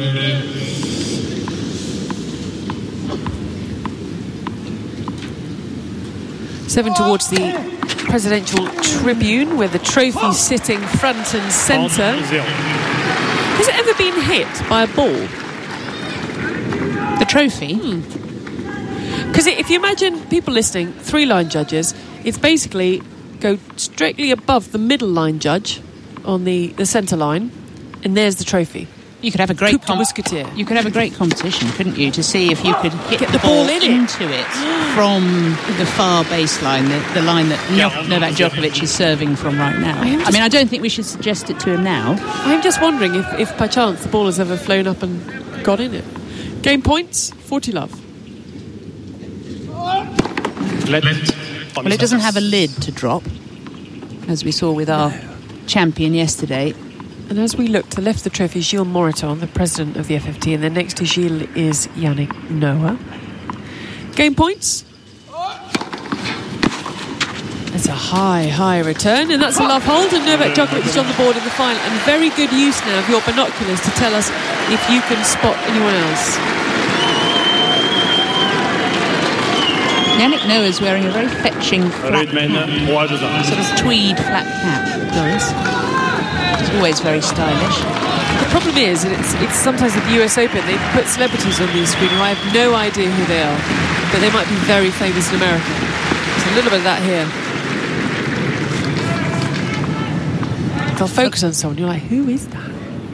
[SPEAKER 1] 7 towards the presidential tribune where the trophy's sitting front and centre. Has it ever been hit by a ball?
[SPEAKER 2] The trophy?
[SPEAKER 1] Because if you imagine people listening, 3-line judges, it's basically go strictly above the middle line judge on the centre line, and there's the trophy.
[SPEAKER 2] You could have a great
[SPEAKER 1] You could
[SPEAKER 2] have a great competition, couldn't you, to see if you could
[SPEAKER 1] get the ball
[SPEAKER 2] into it from the far baseline, the line that Novak Djokovic is serving from right now. I don't think we should suggest it to him now.
[SPEAKER 1] I'm just wondering if perchance the ball has ever flown up and got in it. Game points, 40-love.
[SPEAKER 2] Well, it doesn't have a lid to drop, as we saw with our champion yesterday.
[SPEAKER 1] And as we look to the left of the trophy, Gilles Moreton, the president of the FFT, and then next to Gilles is Yannick Noah. Game points. It's a high return, and that's a love hold, and Novak Djokovic is on the board in the final. And very good use now of your binoculars to tell us if you can spot anyone else.
[SPEAKER 2] Yannick Noah is wearing a very fetching flat cap, sort of tweed flat cap.
[SPEAKER 1] Nice.
[SPEAKER 2] It's always very stylish.
[SPEAKER 1] The problem is, it's sometimes at the US Open, they put celebrities on the screen who I have no idea who they are, but they might be very famous in America. There's a little bit of that here. They'll focus on someone, you're like, who is that?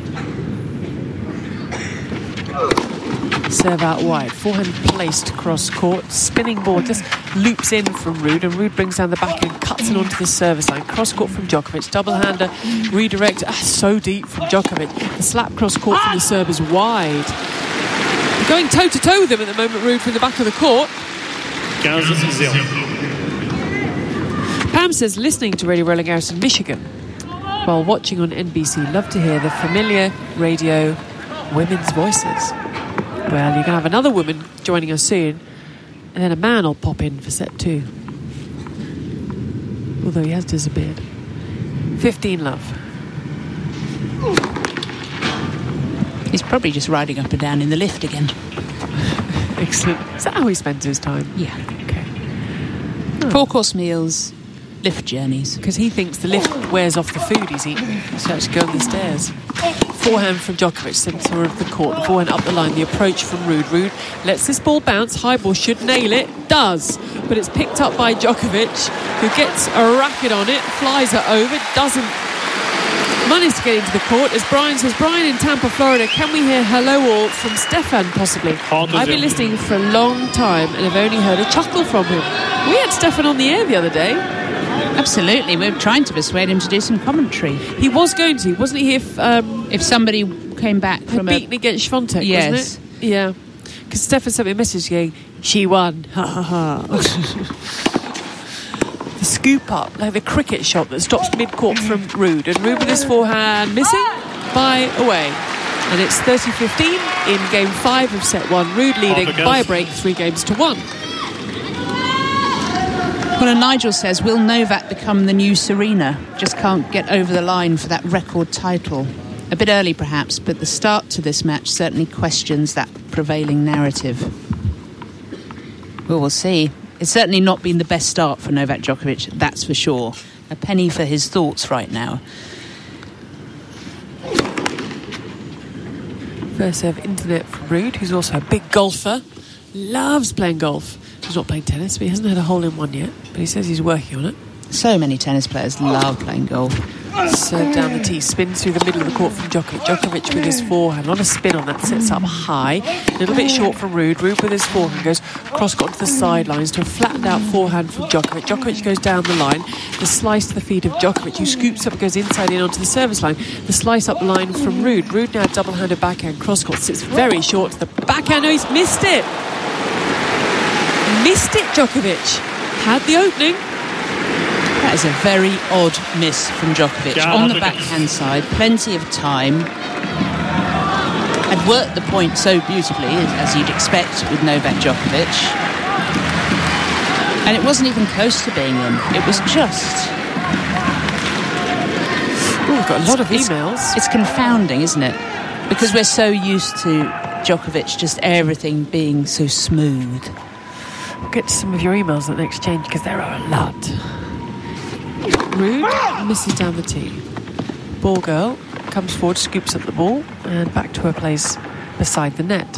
[SPEAKER 1] Serve out wide, forehand placed cross court, spinning ball just loops in from Ruud, and Ruud brings down the back and cuts it onto the service line. Cross court from Djokovic, double hander, redirect, so deep from Djokovic. The slap cross court from the serve is wide. They're going toe to toe with him at the moment, Ruud, from the back of the court.
[SPEAKER 4] 15-0.
[SPEAKER 1] Pam says, listening to Radio Roland Garros in Michigan while watching on NBC, love to hear the familiar radio women's voices. Well, you're going to have another woman joining us soon, and then a man will pop in for set 2. Although he has disappeared. 15-love.
[SPEAKER 2] He's probably just riding up and down in the lift again.
[SPEAKER 1] Excellent. Is that how he spends his time?
[SPEAKER 2] Yeah.
[SPEAKER 1] Okay.
[SPEAKER 2] 4-course meals, lift journeys.
[SPEAKER 1] Because he thinks the lift wears off the food he's eating. So it's going up the stairs. Forehand from Djokovic, centre of the court. The forehand up the line. The approach from Ruud. Ruud lets this ball bounce. High ball should nail it. Does. But it's picked up by Djokovic, who gets a racket on it. Flies it over. Doesn't manage to get into the court. As Brian says, Brian in Tampa, Florida, can we hear hello all from Stefan possibly? I've been listening for a long time and have only heard a chuckle from him. We had Stefan on the air the other day.
[SPEAKER 2] Absolutely, we're trying to persuade him to do some commentary.
[SPEAKER 1] He was going to, wasn't he?
[SPEAKER 2] If somebody came back from
[SPEAKER 1] beaten against Swiatek,
[SPEAKER 2] yes.
[SPEAKER 1] Wasn't it? Yeah, because Stefan sent me a message going, "She won." Ha ha ha. The scoop up, like the cricket shot that stops mid-court from Ruud, and Ruud with his forehand missing by away, and it's 30-15 in game 5 of set 1. Ruud leading by a break, 3-1.
[SPEAKER 2] Well, and Nigel says, will Novak become the new Serena? Just can't get over the line for that record title. A bit early, perhaps, but the start to this match certainly questions that prevailing narrative. Well, we'll see. It's certainly not been the best start for Novak Djokovic, that's for sure. A penny for his thoughts right now.
[SPEAKER 1] First serve internet from Ruud, who's also a big golfer. Loves playing golf. He's not playing tennis, but he hasn't had a hole-in-one yet. But he says he's working on it.
[SPEAKER 2] So many tennis players love playing golf.
[SPEAKER 1] Serve down the tee, spins through the middle of the court from Djokovic. Djokovic with his forehand, a lot of spin on that, sets up high, a little bit short from Ruud. Ruud with his forehand goes cross-court to the sidelines to a flattened out forehand from Djokovic. Djokovic goes down the line, the slice to the feet of Djokovic, who scoops up, goes inside in onto the service line. The slice up the line from Ruud. Ruud now double-handed backhand cross-court, sits very short to the backhand. Oh, he's missed it! Missed it, Djokovic. Had the opening.
[SPEAKER 2] That is a very odd miss from Djokovic. On the backhand side, plenty of time. Had worked the point so beautifully, as you'd expect with Novak Djokovic. And it wasn't even close to being in. It was just...
[SPEAKER 1] Oh, we've got a lot of emails.
[SPEAKER 2] It's confounding, isn't it? Because we're so used to Djokovic, just everything being so smooth.
[SPEAKER 1] We'll get to some of your emails at the exchange because there are a lot. Ruud misses down the tee. Ball girl comes forward, scoops up the ball and back to her place beside the net.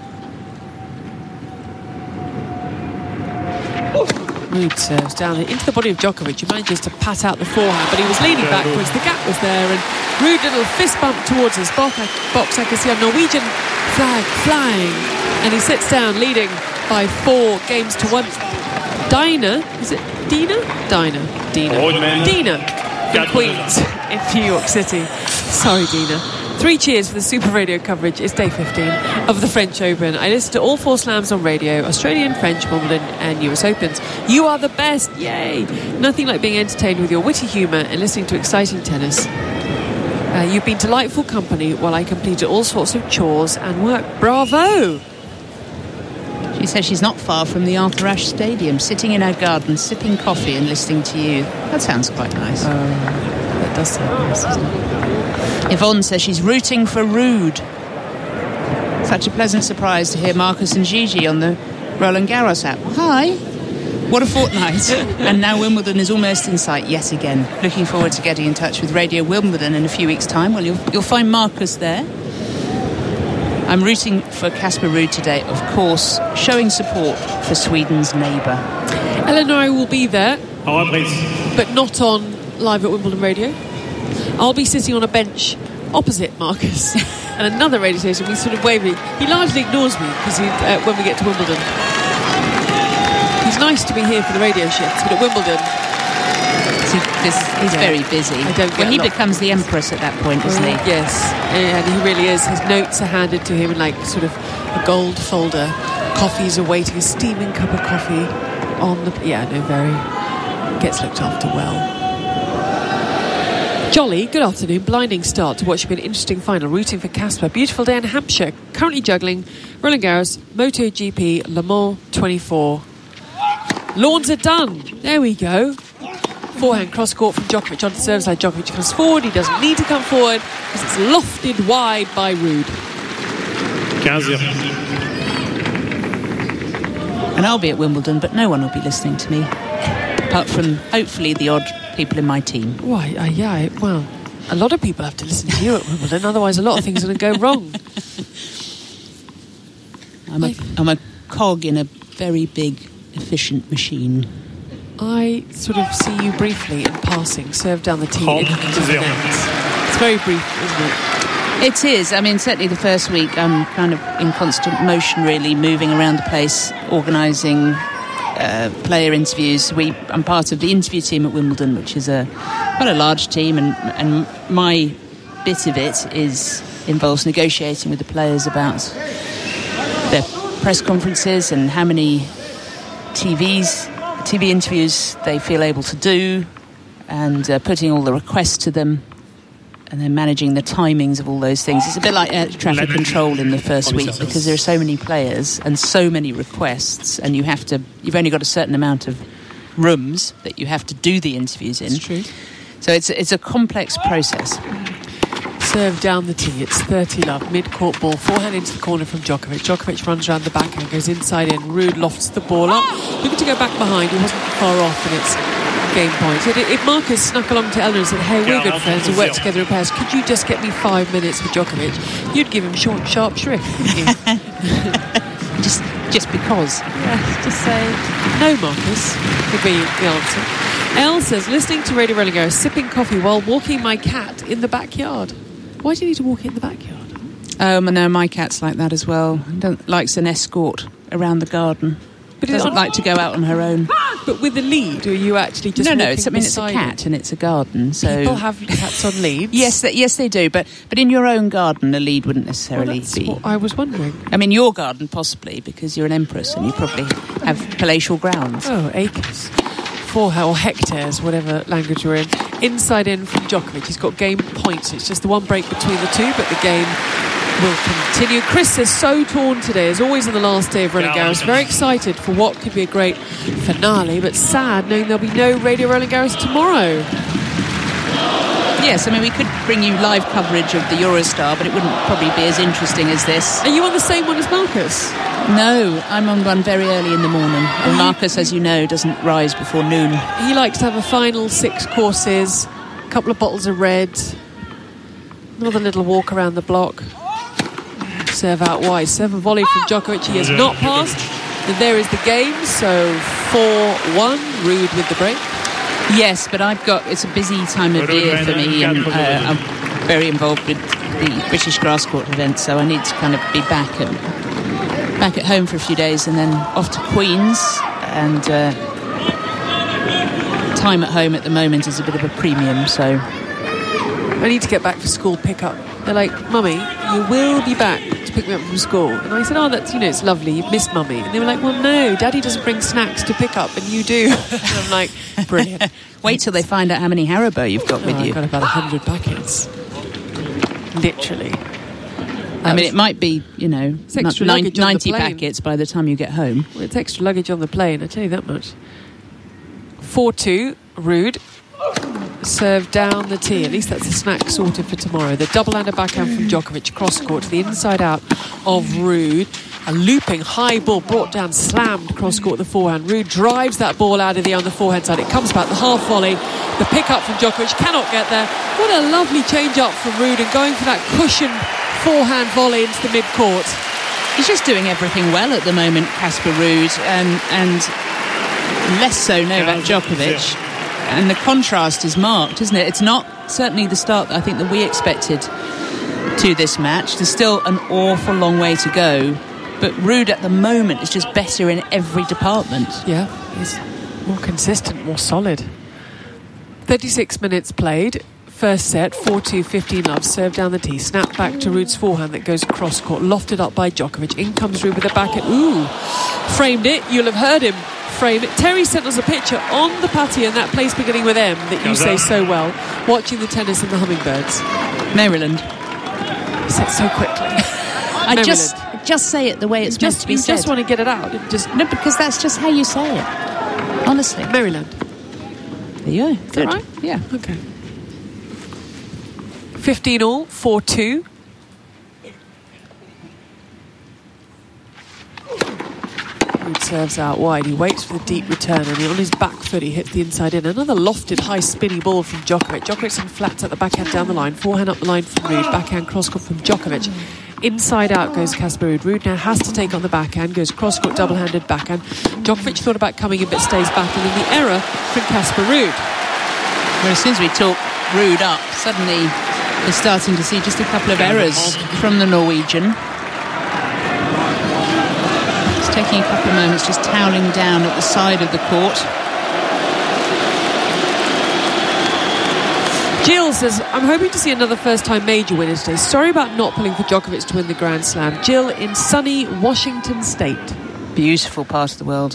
[SPEAKER 1] Ruud serves down into the body of Djokovic, who manages to pat out the forehand, but he was leaning backwards, the gap was there, and Ruud little fist bump towards his box. I can see a Norwegian flag flying, and he sits down leading by 4 games to 1. Dina, is it Dina? Dina from Queens in New York City. Sorry, Dina. 3 cheers for the Super Radio coverage. It's day 15 of the French Open. I listen to all 4 slams on radio: Australian, French, Wimbledon and US Opens. You are the best, yay! Nothing like being entertained with your witty humour and listening to exciting tennis. You've been delightful company while I completed all sorts of chores and work. Bravo!
[SPEAKER 2] She says she's not far from the Arthur Ashe Stadium, sitting in her garden, sipping coffee and listening to you. That sounds quite nice.
[SPEAKER 1] That does sound nice, doesn't it?
[SPEAKER 2] Yvonne says she's rooting for Ruud. Such a pleasant surprise to hear Marcus and Gigi on the Roland Garros app. Hi. What a fortnight. And now Wimbledon is almost in sight yet again. Looking forward to getting in touch with Radio Wimbledon in a few weeks' time. Well, you'll find Marcus there. I'm rooting for Casper Ruud today, of course, showing support for Sweden's neighbour.
[SPEAKER 1] Eleanor will be there, but not on Live at Wimbledon Radio. I'll be sitting on a bench opposite Marcus and another radio station. We sort of wave. He largely ignores me because when we get to Wimbledon, he's nice to be here for the radio shifts, but at Wimbledon,
[SPEAKER 2] he's very busy. He becomes the empress at that point, isn't he?
[SPEAKER 1] Yes, and he really is. His notes are handed to him in like sort of a gold folder. Coffee's awaiting, a steaming cup of coffee on the... gets looked after well. Jolly, good afternoon. Blinding start to what should be an interesting final. Rooting for Casper. Beautiful day in Hampshire. Currently juggling Roland Garros, MotoGP, Le Mans 24. Lawns are done. There we go. Forehand cross court from Djokovic onto the service side. Djokovic comes forward. He doesn't need to come forward because it's lofted wide by Ruud.
[SPEAKER 5] 15.
[SPEAKER 2] And I'll be at Wimbledon, but no one will be listening to me, apart from hopefully the odd people in my team.
[SPEAKER 1] Why? Well, a lot of people have to listen to you at Wimbledon. Otherwise, a lot of things are going to go wrong.
[SPEAKER 2] I'm a cog in a very big, efficient machine.
[SPEAKER 1] I sort of see you briefly in passing, serve down the tee into the net. It's very brief, isn't it?
[SPEAKER 2] It is. I mean, certainly the first week I'm kind of in constant motion, really, moving around the place, organising player interviews. I'm part of the interview team at Wimbledon, which is quite a large team, and my bit of it involves negotiating with the players about their press conferences and how many TV interviews they feel able to do, and putting all the requests to them, and then managing the timings of all those things. It's a bit like air traffic control in the first week, because there are so many players and so many requests, and you've only got a certain amount of rooms that you have to do the interviews in.
[SPEAKER 1] It's true.
[SPEAKER 2] So it's a complex process.
[SPEAKER 1] Serve down the tee. It's 30-love. Mid-court ball. Forehand into the corner from Djokovic. Djokovic runs around the backhand, goes inside in. Ruud lofts the ball up. Looking to go back behind. He wasn't far off, and it's game point. If Marcus snuck along to Eleanor and said, hey, we're good friends, we work together in pairs, could you just get me 5 minutes with Djokovic? You'd give him short, sharp shrift, wouldn't you?
[SPEAKER 2] just because.
[SPEAKER 1] Yeah, just say, no, Marcus, would be the answer. Elle says, listening to Radio Roland Garros, sipping coffee while walking my cat in the backyard. Why do you need to walk it in the backyard?
[SPEAKER 2] No, my cat's like that as well. Likes an escort around the garden. But doesn't like to go out on her own.
[SPEAKER 1] But with the lead, or are you actually just
[SPEAKER 2] No, it's a cat and it's a garden. So
[SPEAKER 1] people have cats on leads.
[SPEAKER 2] Yes, they do. But in your own garden, a lead wouldn't necessarily be.
[SPEAKER 1] What I was wondering.
[SPEAKER 2] I mean, your garden possibly, because you're an empress and you probably have palatial grounds.
[SPEAKER 1] Oh, acres. Or hectares, whatever language you're in. Inside in from Djokovic. He's got game points. It's just the one break between the two, but the game will continue. Chris is so torn today, as always on the last day of Roland Garros. Very excited for what could be a great finale, but sad knowing there'll be no Radio Roland Garros tomorrow.
[SPEAKER 2] Yes, I mean, we could bring you live coverage of the Eurostar, but it wouldn't probably be as interesting as this.
[SPEAKER 1] Are you on the same one as Marcus?
[SPEAKER 2] No, I'm on one very early in the morning. And Marcus, as you know, doesn't rise before noon.
[SPEAKER 1] He likes to have a final 6 courses, a couple of bottles of red, another little walk around the block. Serve out wide. Serve and volley from Djokovic. He has not passed. And there is the game. So 4-1. Ruud with the break.
[SPEAKER 2] Yes, but it's a busy time of year for me, and I'm very involved with the British Grass Court event, so I need to kind of be back at home for a few days and then off to Queen's. And time at home at the moment is a bit of a premium, so
[SPEAKER 1] I need to get back for school pickup. They're like, Mummy, you will be back to pick me up from school. And I said, oh, that's, it's lovely, you've missed Mummy. And they were like, well, no, Daddy doesn't bring snacks to pick up, and you do. And I'm like, brilliant.
[SPEAKER 2] Wait till they find out how many Haribo you've got with you.
[SPEAKER 1] I've got about 100 packets. Literally.
[SPEAKER 2] I mean, it might be, 90 packets by the time you get home.
[SPEAKER 1] Well, it's extra luggage on the plane, I tell you that much. 4-2, Ruud. Serve down the tee. At least that's a snack sorted for tomorrow. The double-hander backhand from Djokovic, cross-court to the inside out of Ruud. A looping high ball brought down, slammed cross-court the forehand. Ruud drives that ball out of the on the forehand side. It comes back, the half volley. The pick-up from Djokovic cannot get there. What a lovely change-up from Ruud, and going for that cushioned forehand volley into the mid-court.
[SPEAKER 2] He's just doing everything well at the moment, Casper Ruud, and less so Novak Djokovic. And the contrast is marked, isn't it? It's not certainly the start that I think that we expected to this match. There's still an awful long way to go, but Ruud at the moment is just better in every department.
[SPEAKER 1] Yeah, he's more consistent, more solid. 36 minutes played. First set, 4-2, 15-love, serve down the tee, snap back to Ruud's forehand that goes cross-court, lofted up by Djokovic. In comes Ruud with a backhand. Ooh, framed it. You'll have heard him frame it. Terry sent us a picture on the patio in that place beginning with M that you say so well, watching the tennis and the hummingbirds.
[SPEAKER 2] Maryland.
[SPEAKER 1] You said so quickly.
[SPEAKER 2] I just say it the way it's meant to be said.
[SPEAKER 1] You just want to get it out.
[SPEAKER 2] No, because that's just how you say it. Honestly.
[SPEAKER 1] Maryland.
[SPEAKER 2] There you go.
[SPEAKER 1] Is that right?
[SPEAKER 2] Yeah.
[SPEAKER 1] Okay. 15-all, 4-2. Ruud serves out wide. He waits for the deep return, and on his back foot he hits the inside in. Another lofted, high, spinny ball from Djokovic. Djokovic some flats at the backhand down the line. Forehand up the line from Ruud. Backhand cross-court from Djokovic. Inside out goes Casper Ruud. Ruud now has to take on the backhand. Goes cross-court, double-handed backhand. Djokovic thought about coming in but stays back. And then the error from Casper Ruud.
[SPEAKER 2] Well, as soon as we talk Ruud up, suddenly we're starting to see just a couple of errors from the Norwegian. It's taking a couple of moments, just toweling down at the side of the court.
[SPEAKER 1] Jill says, I'm hoping to see another first-time major winner today. Sorry about not pulling for Djokovic to win the Grand Slam. Jill in sunny Washington State.
[SPEAKER 2] Beautiful part of the world.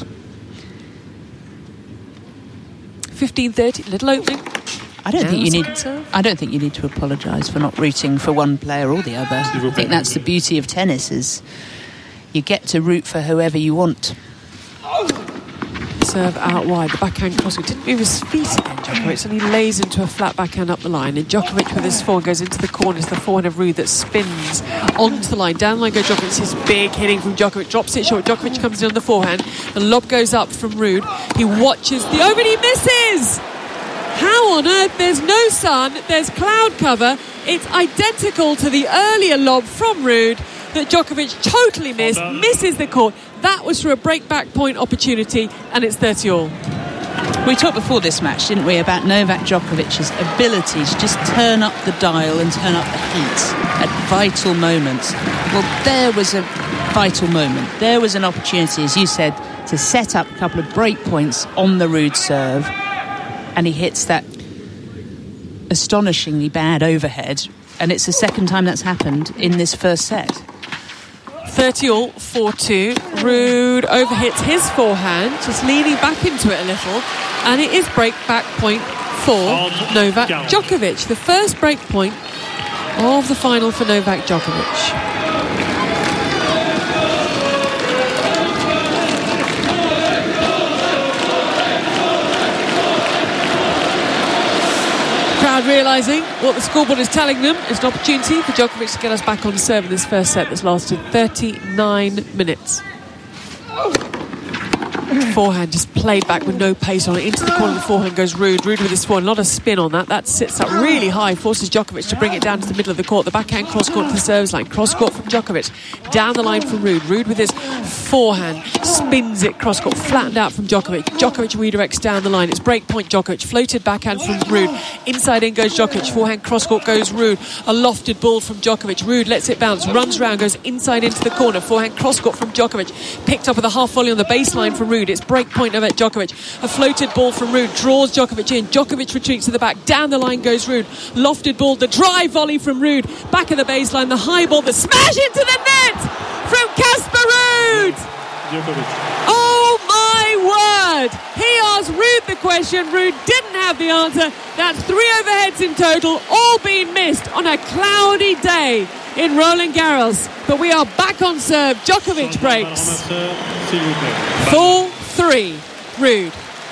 [SPEAKER 1] 15:30, little opening.
[SPEAKER 2] I don't think you need to apologise for not rooting for one player or the other. I think that's the beauty of tennis, is you get to root for whoever you want.
[SPEAKER 1] Serve out wide, the backhand cross. Didn't move his feet again, Djokovic, and he lays into a flat backhand up the line. And Djokovic with his forehand goes into the corners. The forehand of Ruud that spins onto the line. Down the line goes Djokovic. His big hitting from Djokovic, drops it short. Djokovic comes in on the forehand. The lob goes up from Ruud. He watches the over and he misses. How on earth? There's no sun, there's cloud cover. It's identical to the earlier lob from Ruud that Djokovic totally misses the court. That was for a break-back point opportunity, and it's 30-all.
[SPEAKER 2] We talked before this match, didn't we, about Novak Djokovic's ability to just turn up the dial and turn up the heat at vital moments. Well, there was a vital moment. There was an opportunity, as you said, to set up a couple of break points on the Ruud serve, and he hits that astonishingly bad overhead, and it's the second time that's happened in this first set.
[SPEAKER 1] 30-all, 4-2. Ruud overhits his forehand, just leaning back into it a little, and it is break back point for Novak Djokovic. The first break point of the final for Novak Djokovic. Crowd realising what the scoreboard is telling them is an opportunity for Djokovic to get us back on serve in this first set that's lasted 39 minutes. Forehand just played back with no pace on it. Into the corner of the forehand goes Ruud. Ruud with his forehand, a lot of spin on that. That sits up really high, forces Djokovic to bring it down to the middle of the court. The backhand cross court to the service line. Cross court from Djokovic. Down the line from Ruud. Ruud with his forehand spins it cross court, flattened out from Djokovic. Djokovic redirects down the line. It's break point Djokovic. Floated backhand from Ruud. Inside in goes Djokovic. Forehand cross court goes Ruud. A lofted ball from Djokovic. Ruud lets it bounce, runs round, goes inside into the corner. Forehand cross court from Djokovic. Picked up with a half volley on the baseline from Ruud. It's break point of it, Djokovic. A floated ball from Ruud draws Djokovic in. Djokovic retreats to the back. Down the line goes Ruud. Lofted ball, the drive volley from Ruud. Back of the baseline, the high ball, the smash into the net from Casper Ruud. Oh my word! He asked Ruud the question. Ruud didn't have the answer. That's 3 overheads in total, all being missed on a cloudy day in Roland Garros. But we are back on serve. Djokovic breaks. 4-3, Ruud.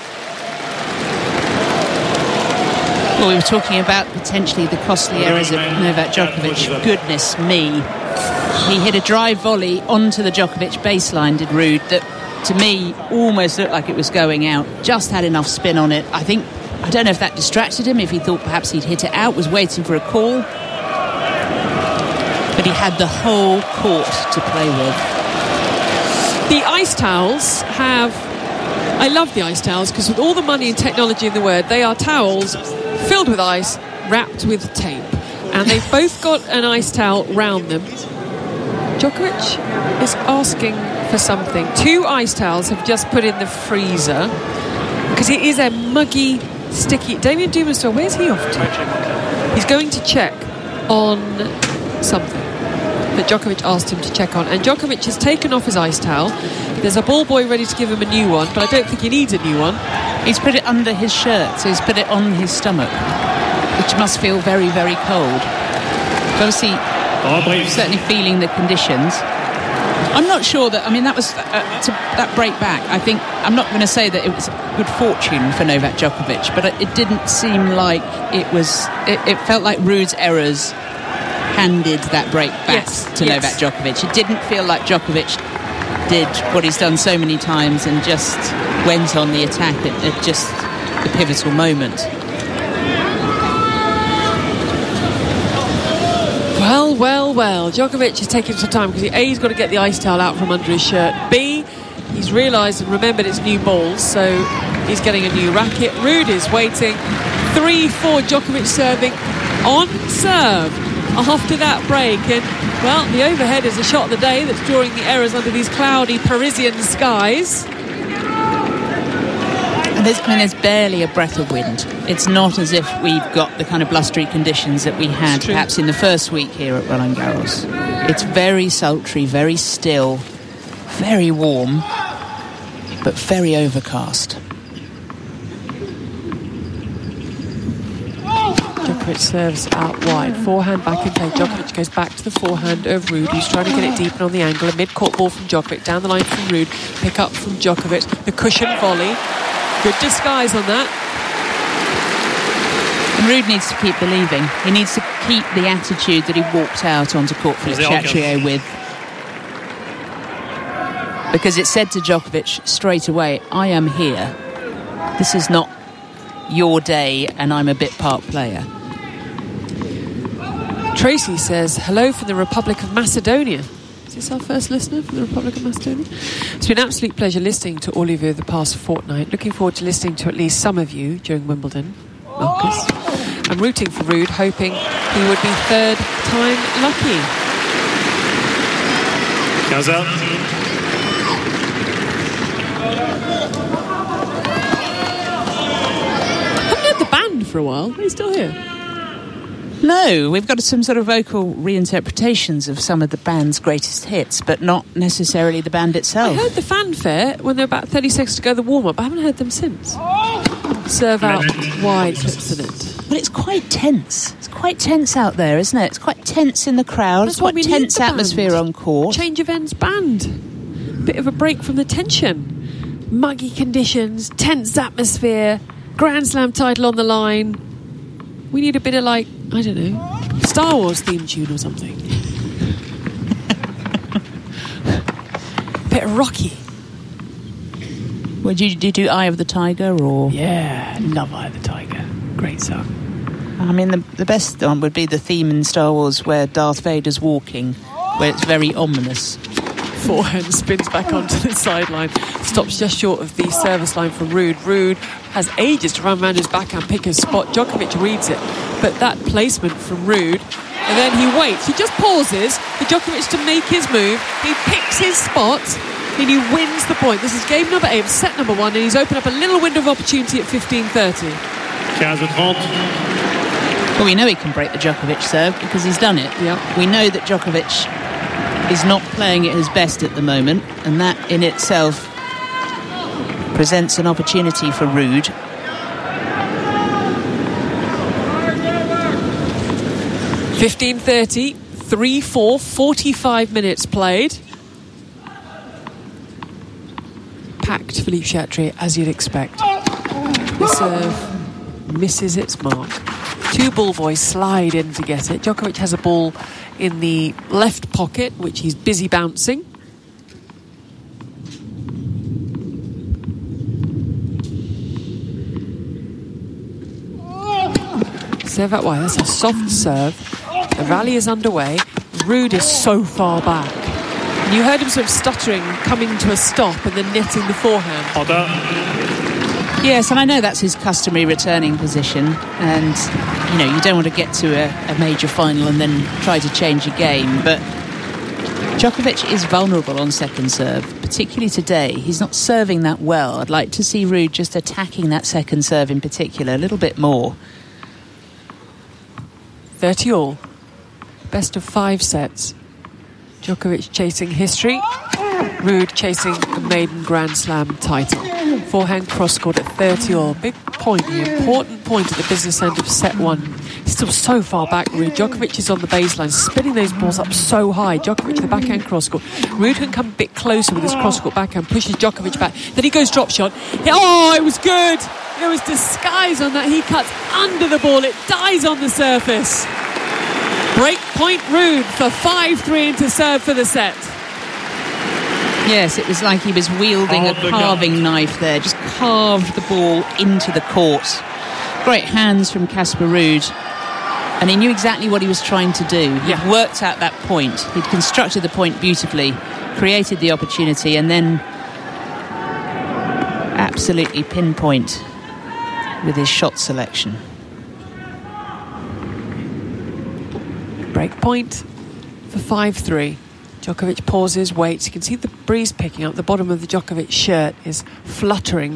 [SPEAKER 2] Well, we were talking about potentially the costly errors of Novak Djokovic. Goodness me. He hit a drive volley onto the Djokovic baseline, did Ruud, that to me almost looked like it was going out. Just had enough spin on it. I don't know if that distracted him, if he thought perhaps he'd hit it out, was waiting for a call. But he had the whole court to play with.
[SPEAKER 1] The ice towels have... I love the ice towels because with all the money and technology in the world, they are towels filled with ice, wrapped with tape. And they've both got an ice towel round them. Djokovic is asking for something. 2 ice towels have just put in the freezer because it is a muggy, sticky... Damien Dumas, where's he off to? He's going to check on something that Djokovic asked him to check on, and Djokovic has taken off his ice towel. There's a ball boy ready to give him a new one, but I don't think he needs a new one.
[SPEAKER 2] He's put it under his shirt, so he's put it on his stomach, which must feel very, very cold. Obviously, certainly feeling the conditions. I'm not sure that, that was that break back. I think, I'm not going to say that it was good fortune for Novak Djokovic, but it didn't seem like it was, it felt like Ruud's errors handed that break back to Novak Djokovic. It didn't feel like Djokovic did what he's done so many times and just went on the attack at just the pivotal moment.
[SPEAKER 1] Well. Djokovic is taking some time because A, he's got to get the ice towel out from under his shirt. B, he's realised and remembered it's new balls, so he's getting a new racket. Ruud is waiting. 3-4, Djokovic serving on serve after that break. And, well, the overhead is a shot of the day that's drawing the errors under these cloudy Parisian skies.
[SPEAKER 2] And there's barely a breath of wind. It's not as if we've got the kind of blustery conditions that we had perhaps in the first week here at Roland Garros. It's very sultry, very still, very warm, but very overcast.
[SPEAKER 1] Djokovic serves out wide. Forehand back in play. Djokovic goes back to the forehand of Ruud, who's trying to get it deep and on the angle. A mid-court ball from Djokovic. Down the line from Ruud. Pick up from Djokovic. The cushion volley. Good disguise on that.
[SPEAKER 2] And Ruud needs to keep believing. He needs to keep the attitude that he walked out onto court for Chatrier with. Because it said to Djokovic straight away, I am here. This is not your day and I'm a bit part player.
[SPEAKER 1] Tracy says, hello from the Republic of Macedonia. Is this our first listener from the Republic of Macedonia? It's been an absolute pleasure listening to all of you the past fortnight. Looking forward to listening to at least some of you during Wimbledon, Marcus. I'm rooting for Ruud, hoping he would be third time lucky.
[SPEAKER 4] Gaza.
[SPEAKER 1] Haven't heard the band for a while. Are they still here?
[SPEAKER 2] No, we've got some sort of vocal reinterpretations of some of the band's greatest hits, but not necessarily the band itself.
[SPEAKER 1] I heard the fanfare when there were about 30 seconds to go the warm-up. I haven't heard them since. Serve out wide, clips in it.
[SPEAKER 2] Well, it's quite tense. It's quite tense out there, isn't it? It's quite tense in the crowd.
[SPEAKER 1] That's
[SPEAKER 2] it's quite tense atmosphere
[SPEAKER 1] band.
[SPEAKER 2] on court.
[SPEAKER 1] Change of ends band. Bit of a break from the tension. Muggy conditions, tense atmosphere, Grand Slam title on the line. We need a bit of, like, I don't know, Star Wars theme tune or something. Bit of Rocky.
[SPEAKER 2] Would you do Eye of the Tiger or?
[SPEAKER 1] Yeah, love Eye of the Tiger. Great song.
[SPEAKER 2] I mean, the best one would be the theme in Star Wars where Darth Vader's walking, where it's very ominous.
[SPEAKER 1] Forehand spins back onto the sideline, stops just short of the service line from Ruud. Ruud has ages to run around his backhand, pick his spot. Djokovic reads it, but that placement from Ruud, and then he waits. He just pauses for Djokovic to make his move. He picks his spot, and he wins the point. This is game number 8 of set number 1, and he's opened up a little window of opportunity at 15:30.
[SPEAKER 4] 15:30.
[SPEAKER 2] Well, we know he can break the Djokovic serve because he's done it.
[SPEAKER 1] Yep.
[SPEAKER 2] We know that Djokovic is not playing at his best at the moment, and that in itself presents an opportunity for Ruud.
[SPEAKER 1] .15:30, 3-4, 45 minutes played. Packed Philippe Chatrier, as you'd expect. The serve misses its mark. Two ball boys slide in to get it. Djokovic has a ball in the left pocket, which he's busy bouncing. Serve out wide. That's a soft serve. The rally is underway. Ruud is so far back. And you heard him sort of stuttering, coming to a stop and then netting the forehand.
[SPEAKER 2] Yes, and I know that's his customary returning position, and you don't want to get to a major final and then try to change a game, but Djokovic is vulnerable on second serve, particularly today. He's not serving that well. I'd like to see Ruud just attacking that second serve in particular a little bit more.
[SPEAKER 1] 30 all. Best of 5 sets. Djokovic chasing history. Ruud chasing the maiden Grand Slam title. Forehand cross-court at 30 all. Big point, the important point at the business end of set 1. Still so far back, Ruud. Djokovic is on the baseline, spinning those balls up so high. Djokovic the backhand cross-court. Ruud can come a bit closer with his cross-court backhand, pushes Djokovic back. Then he goes drop shot. Oh, it was good! There was disguise on that. He cuts under the ball. It dies on the surface. Break point Ruud for 5-3 into serve for the set.
[SPEAKER 2] Yes, it was like he was wielding a carving knife there, just carved the ball into the court. Great hands from Casper Ruud, and he knew exactly what he was trying to do. He'd worked out that point, he'd constructed the point beautifully, created the opportunity, and then absolutely pinpoint with his shot selection.
[SPEAKER 1] Break point for 5-3. Djokovic pauses, waits. You can see the breeze picking up. The bottom of the Djokovic shirt is fluttering.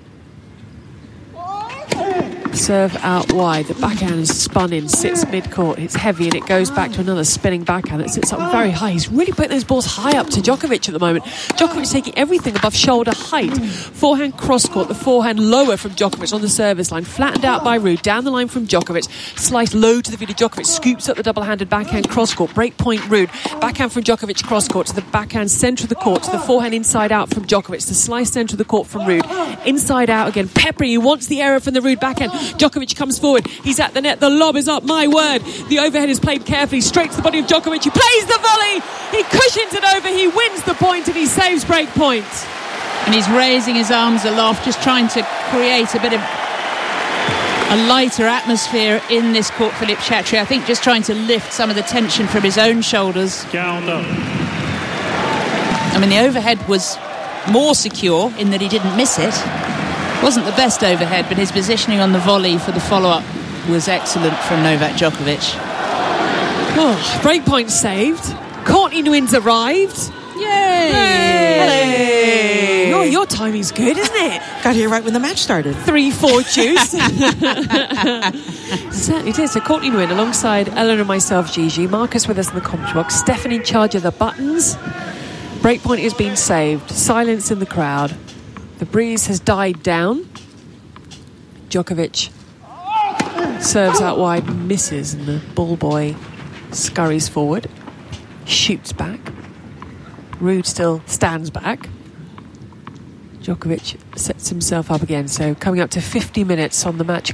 [SPEAKER 1] Serve out wide. The backhand is spun in, sits mid-court. It's heavy and it goes back to another spinning backhand. It sits up very high. He's really putting those balls high up to Djokovic at the moment. Djokovic taking everything above shoulder height. Forehand cross-court, the forehand lower from Djokovic on the service line. Flattened out by Ruud. Down the line from Djokovic. Slice low to the feet of Djokovic. Scoops up the double-handed backhand cross-court. Break point Ruud. Backhand from Djokovic cross-court to the backhand centre of the court. To the forehand inside out from Djokovic. The slice centre of the court from Ruud. Inside out again. Peppery. He wants the error from the Ruud backhand. Djokovic comes forward. He's at the net. The lob is up. My word. The overhead is played carefully. Straight to the body of Djokovic. He plays the volley. He cushions it over. He wins the point and he saves break point.
[SPEAKER 2] And he's raising his arms aloft, just trying to create a bit of a lighter atmosphere in this court, Philippe Chatrier. I think just trying to lift some of the tension from his own shoulders. I mean, the overhead was more secure in that he didn't miss it. Wasn't the best overhead, but his positioning on the volley for the follow-up was excellent from Novak Djokovic.
[SPEAKER 1] Oh, breakpoint saved. Courtney Nguyen's arrived.
[SPEAKER 2] Yay!
[SPEAKER 1] Oh, your timing's good, isn't it?
[SPEAKER 6] Got here right when the match started.
[SPEAKER 1] 3-4 juice. Certainly did. So Courtney Nguyen alongside Ellen and myself, Gigi. Marcus with us in the commentary box. Stefan in charge of the buttons. Breakpoint has been saved. Silence in the crowd. The breeze has died down. Djokovic serves out wide, misses, and the ball boy scurries forward, shoots back. Ruud still stands back. Djokovic sets himself up again. So coming up to 50 minutes on the match